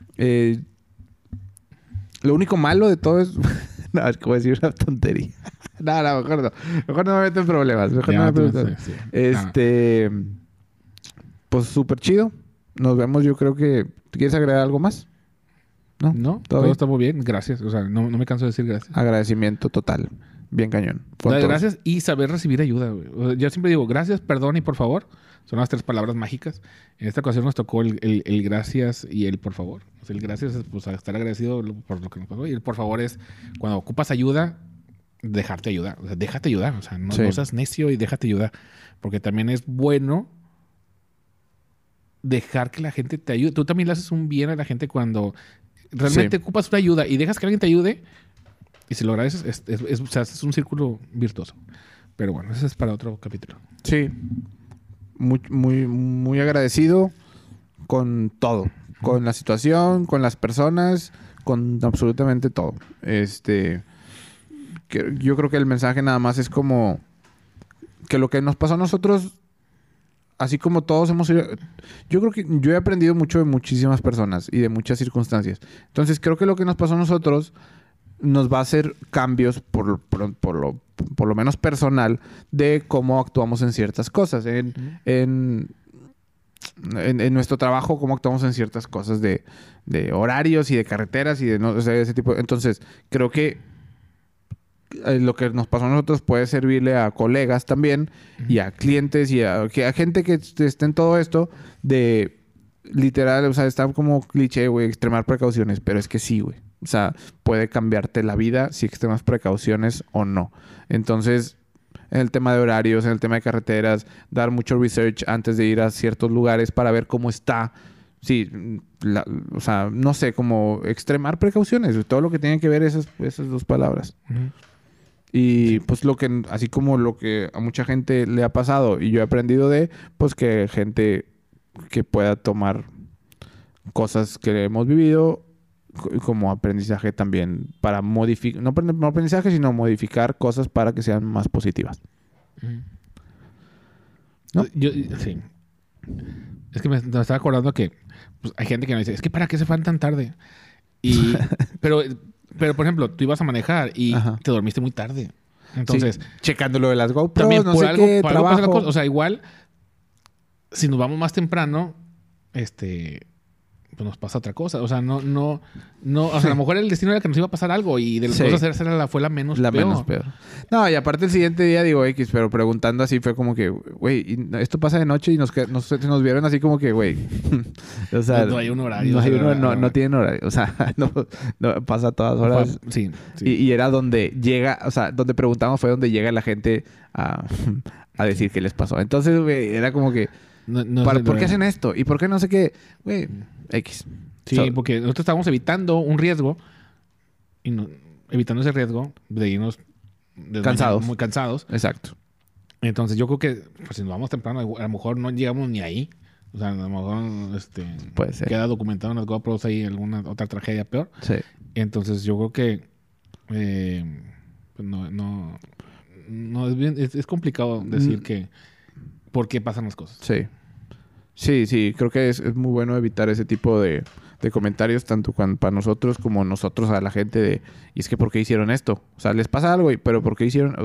lo único malo de todo es... No, es como decir una tontería. No, mejor no. Mejor no me meto en problemas. Mejor Ya, no me meto en entonces, problemas. sí. Pues súper chido. Nos vemos, yo creo que... ¿Quieres agregar algo más? ¿No? No, ¿Todo todo bien? está muy bien. Gracias. O sea, no me canso de decir gracias. Agradecimiento total. Bien cañón. Con Dar todos. gracias y saber recibir ayuda, güey. O sea, yo siempre digo gracias, perdón y por favor. Son las 3 palabras mágicas. En esta ocasión nos tocó el gracias y el por favor. O sea, el gracias es pues, estar agradecido por lo que nos pasó. Y el por favor es cuando ocupas ayuda, dejarte ayudar. O sea, déjate ayudar. O sea, no seas necio y déjate ayudar. Porque también es bueno dejar que la gente te ayude. Tú también le haces un bien a la gente cuando realmente ocupas una ayuda y dejas que alguien te ayude y si lo agradeces, o sea, es un círculo virtuoso. Pero bueno, ese es para otro capítulo. Sí. Muy agradecido con todo. Con la situación, con las personas, con absolutamente todo. Yo creo que el mensaje nada más es como que lo que nos pasó a nosotros, así como todos hemos ido... Yo creo que yo he aprendido mucho de muchísimas personas y de muchas circunstancias. Entonces creo que lo que nos pasó a nosotros nos va a hacer cambios por lo menos personal de cómo actuamos en ciertas cosas. En nuestro trabajo, cómo actuamos en ciertas cosas de horarios y de carreteras y de o sea, ese tipo. Entonces, creo que lo que nos pasó a nosotros puede servirle a colegas también y a clientes y a gente que esté en todo esto de literal, o sea, está como cliché, güey, extremar precauciones, pero es que sí, güey. O sea, puede cambiarte la vida si extremas precauciones o no. Entonces, en el tema de horarios, en el tema de carreteras, dar mucho research antes de ir a ciertos lugares para ver cómo está. Sí, o sea, no sé, como extremar precauciones. Todo lo que tiene que ver esas 2 palabras. Uh-huh. Y pues así como lo que a mucha gente le ha pasado y yo he aprendido pues que gente que pueda tomar cosas que hemos vivido como aprendizaje también para modificar, no aprendizaje, sino modificar cosas para que sean más positivas. ¿No? Sí. Es que me estaba acordando que pues, hay gente que me dice, es que ¿para qué se van tan tarde? Pero, por ejemplo, tú ibas a manejar y te dormiste muy tarde. Entonces, sí, checando lo de las GoPros, también no por sé algo, qué, por algo trabajo. pasa la cosa. O sea, igual, si nos vamos más temprano, pues nos pasa otra cosa. O sea, no, o sea, a lo mejor el destino era que nos iba a pasar algo y de las cosas esa fue la menos peor. Menos peor. No, y aparte el siguiente día digo X, pero preguntando así fue como que, güey, esto pasa de noche y nos vieron así como que, güey. O sea, no hay un horario. No tienen horario. O sea, no pasa a todas horas. Sí. Y era donde llega, o sea, donde preguntamos fue donde llega la gente a decir qué les pasó. Entonces, güey, era como que, ¿por qué hacen esto? ¿Y por qué no sé qué? Güey, X. Sí, porque nosotros estábamos evitando un riesgo y evitando ese riesgo de irnos cansados. Muy cansados. Exacto. Entonces yo creo que pues, si nos vamos temprano, a lo mejor no llegamos ni ahí. O sea, a lo mejor puede ser. Queda documentado en las GoPros ahí alguna otra tragedia peor. Sí. Entonces yo creo que pues no es bien, es complicado decir que por qué pasan las cosas. Sí, creo que es muy bueno evitar ese tipo de comentarios, tanto para nosotros como nosotros a la gente y es que ¿por qué hicieron esto? O sea, les pasa algo, pero ¿por qué hicieron?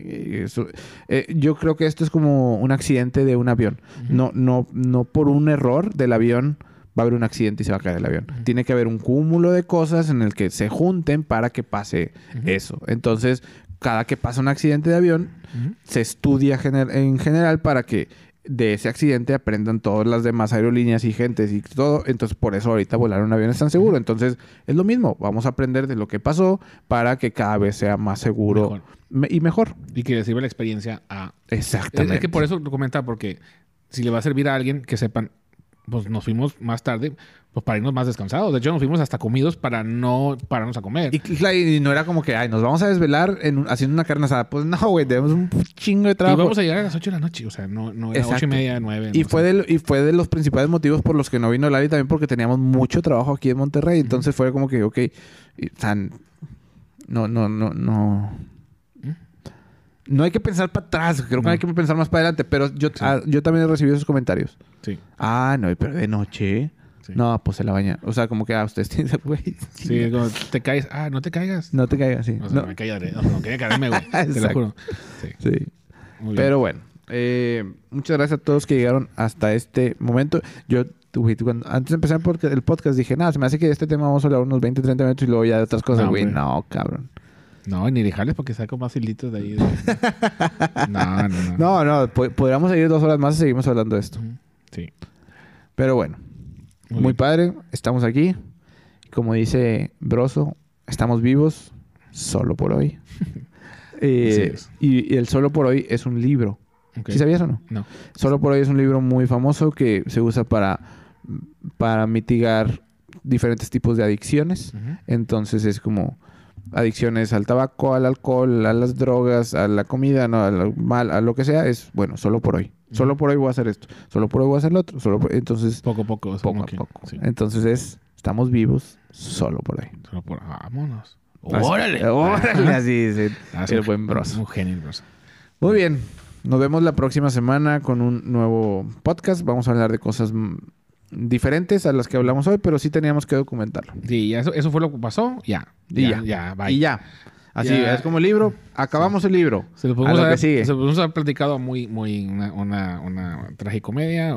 Yo creo que esto es como un accidente de un avión. Uh-huh. No por un error del avión va a haber un accidente y se va a caer el avión. Uh-huh. Tiene que haber un cúmulo de cosas en el que se junten para que pase eso. Entonces, cada que pasa un accidente de avión, se estudia en general para que de ese accidente aprendan todas las demás aerolíneas y gentes y todo. Entonces, por eso ahorita volar un avión es tan seguro. Entonces, es lo mismo. Vamos a aprender de lo que pasó para que cada vez sea más seguro y mejor. Y que le sirva la experiencia a... Exactamente. Es que por eso lo comentaba, porque si le va a servir a alguien que sepan, pues nos fuimos más tarde, pues para irnos más descansados. De hecho, nos fuimos hasta comidos para no pararnos a comer. Y no era como que, nos vamos a desvelar haciendo una carne asada. Pues no, güey, tenemos un chingo de trabajo. Y vamos a llegar a las 8 de la noche. O sea, no era 8:30, 9. Y fue de los principales motivos por los que no vino Lali también, porque teníamos mucho trabajo aquí en Monterrey. Entonces fue como que, ok, o sea, no hay que pensar para atrás. Creo que hay que pensar más para adelante. Pero yo también he recibido esos comentarios. Sí. No, pero de noche... Sí. No, pues se la baña. O sea, como que ustedes tienen, güey. Sí, como te caes. No te caigas. No te caigas, sí. O sea, me caía. No quería caerme, güey. Te lo juro. Sí. Pero bueno. Muchas gracias a todos que llegaron hasta este momento. Yo Güey, antes de empezar el podcast dije, nada, se me hace que de este tema vamos a hablar unos 20, 30 minutos y luego ya de otras cosas, No, güey. hombre. No, cabrón. No, ni dejarles porque saco más hilitos de ahí. No. No, podríamos seguir 2 horas más y seguimos hablando de esto. Sí. Pero bueno, muy bien. padre. Estamos aquí. Como dice Broso, estamos vivos solo por hoy. es. Y el solo por hoy es un libro. Ok. ¿Sí sabías o no? No. Solo por hoy es un libro muy famoso que se usa para mitigar diferentes tipos de adicciones. Ujú. Entonces es como adicciones al tabaco, al alcohol, a las drogas, a la comida, no, a lo que sea. Es bueno, solo por hoy. Solo por hoy voy a hacer esto. Solo por hoy voy a hacer lo otro. Entonces, Poco a poco. o sea, poco como a que- poco. Sí. Entonces estamos vivos solo por hoy. Solo por... Vámonos. Órale. Órale, así dice Así el buen Broso. Un genio, Broso. Muy bien. Nos vemos la próxima semana con un nuevo podcast. Vamos a hablar de cosas diferentes a las que hablamos hoy, pero sí teníamos que documentarlo. Sí, ya eso fue lo que pasó. Ya. Y ya. Ya, bye. Y ya. Así Ya. es como el libro. Acabamos el libro. Se lo A podemos lo haber, que sigue. se lo podemos haber platicado muy una tragicomedia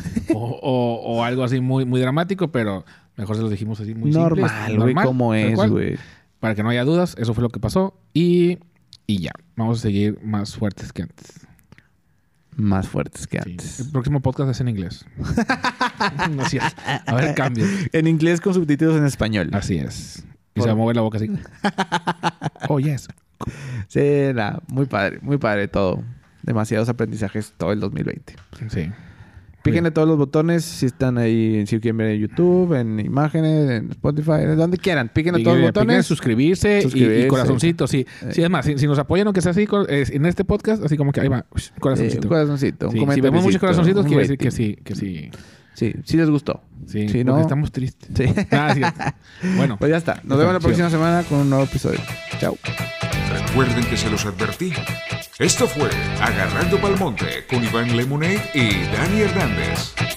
o algo así muy dramático, pero mejor se lo dijimos así muy Normal, simples, güey, como tal es, cual, güey. para que no haya dudas. Eso fue lo que pasó y ya. Vamos a seguir más fuertes que antes. Más fuertes que Sí. antes. El próximo podcast es en inglés. No es cierto. A ver, cambio. En inglés con subtítulos en español. Así es. Y se va a mover la boca así. Oh, yes. Sí, nada, muy padre todo. Demasiados aprendizajes todo el 2020. Sí. Píquenle todos los botones si están ahí, si quieren ver en YouTube, en imágenes, en Spotify, en donde quieran. Píquenle todos los Píquenle botones. suscribirse, Suscribirse. y corazoncito. Sí. Sí, es más, si nos apoyan, aunque sea así en este podcast, así como que ahí va, corazoncito. Un corazoncito, un Sí, si comentario. vemos muchos corazoncitos, un quiere decir rating. que sí. Sí, sí les gustó. Sí, Si porque no- estamos tristes. Sí. Ah, sí. Bueno, Pues ya está. Nos vemos la próxima semana con un nuevo episodio. Chao. Recuerden que se los advertí. Esto fue Agarrando Palmonte con Iván Lemonade y Dani Hernández.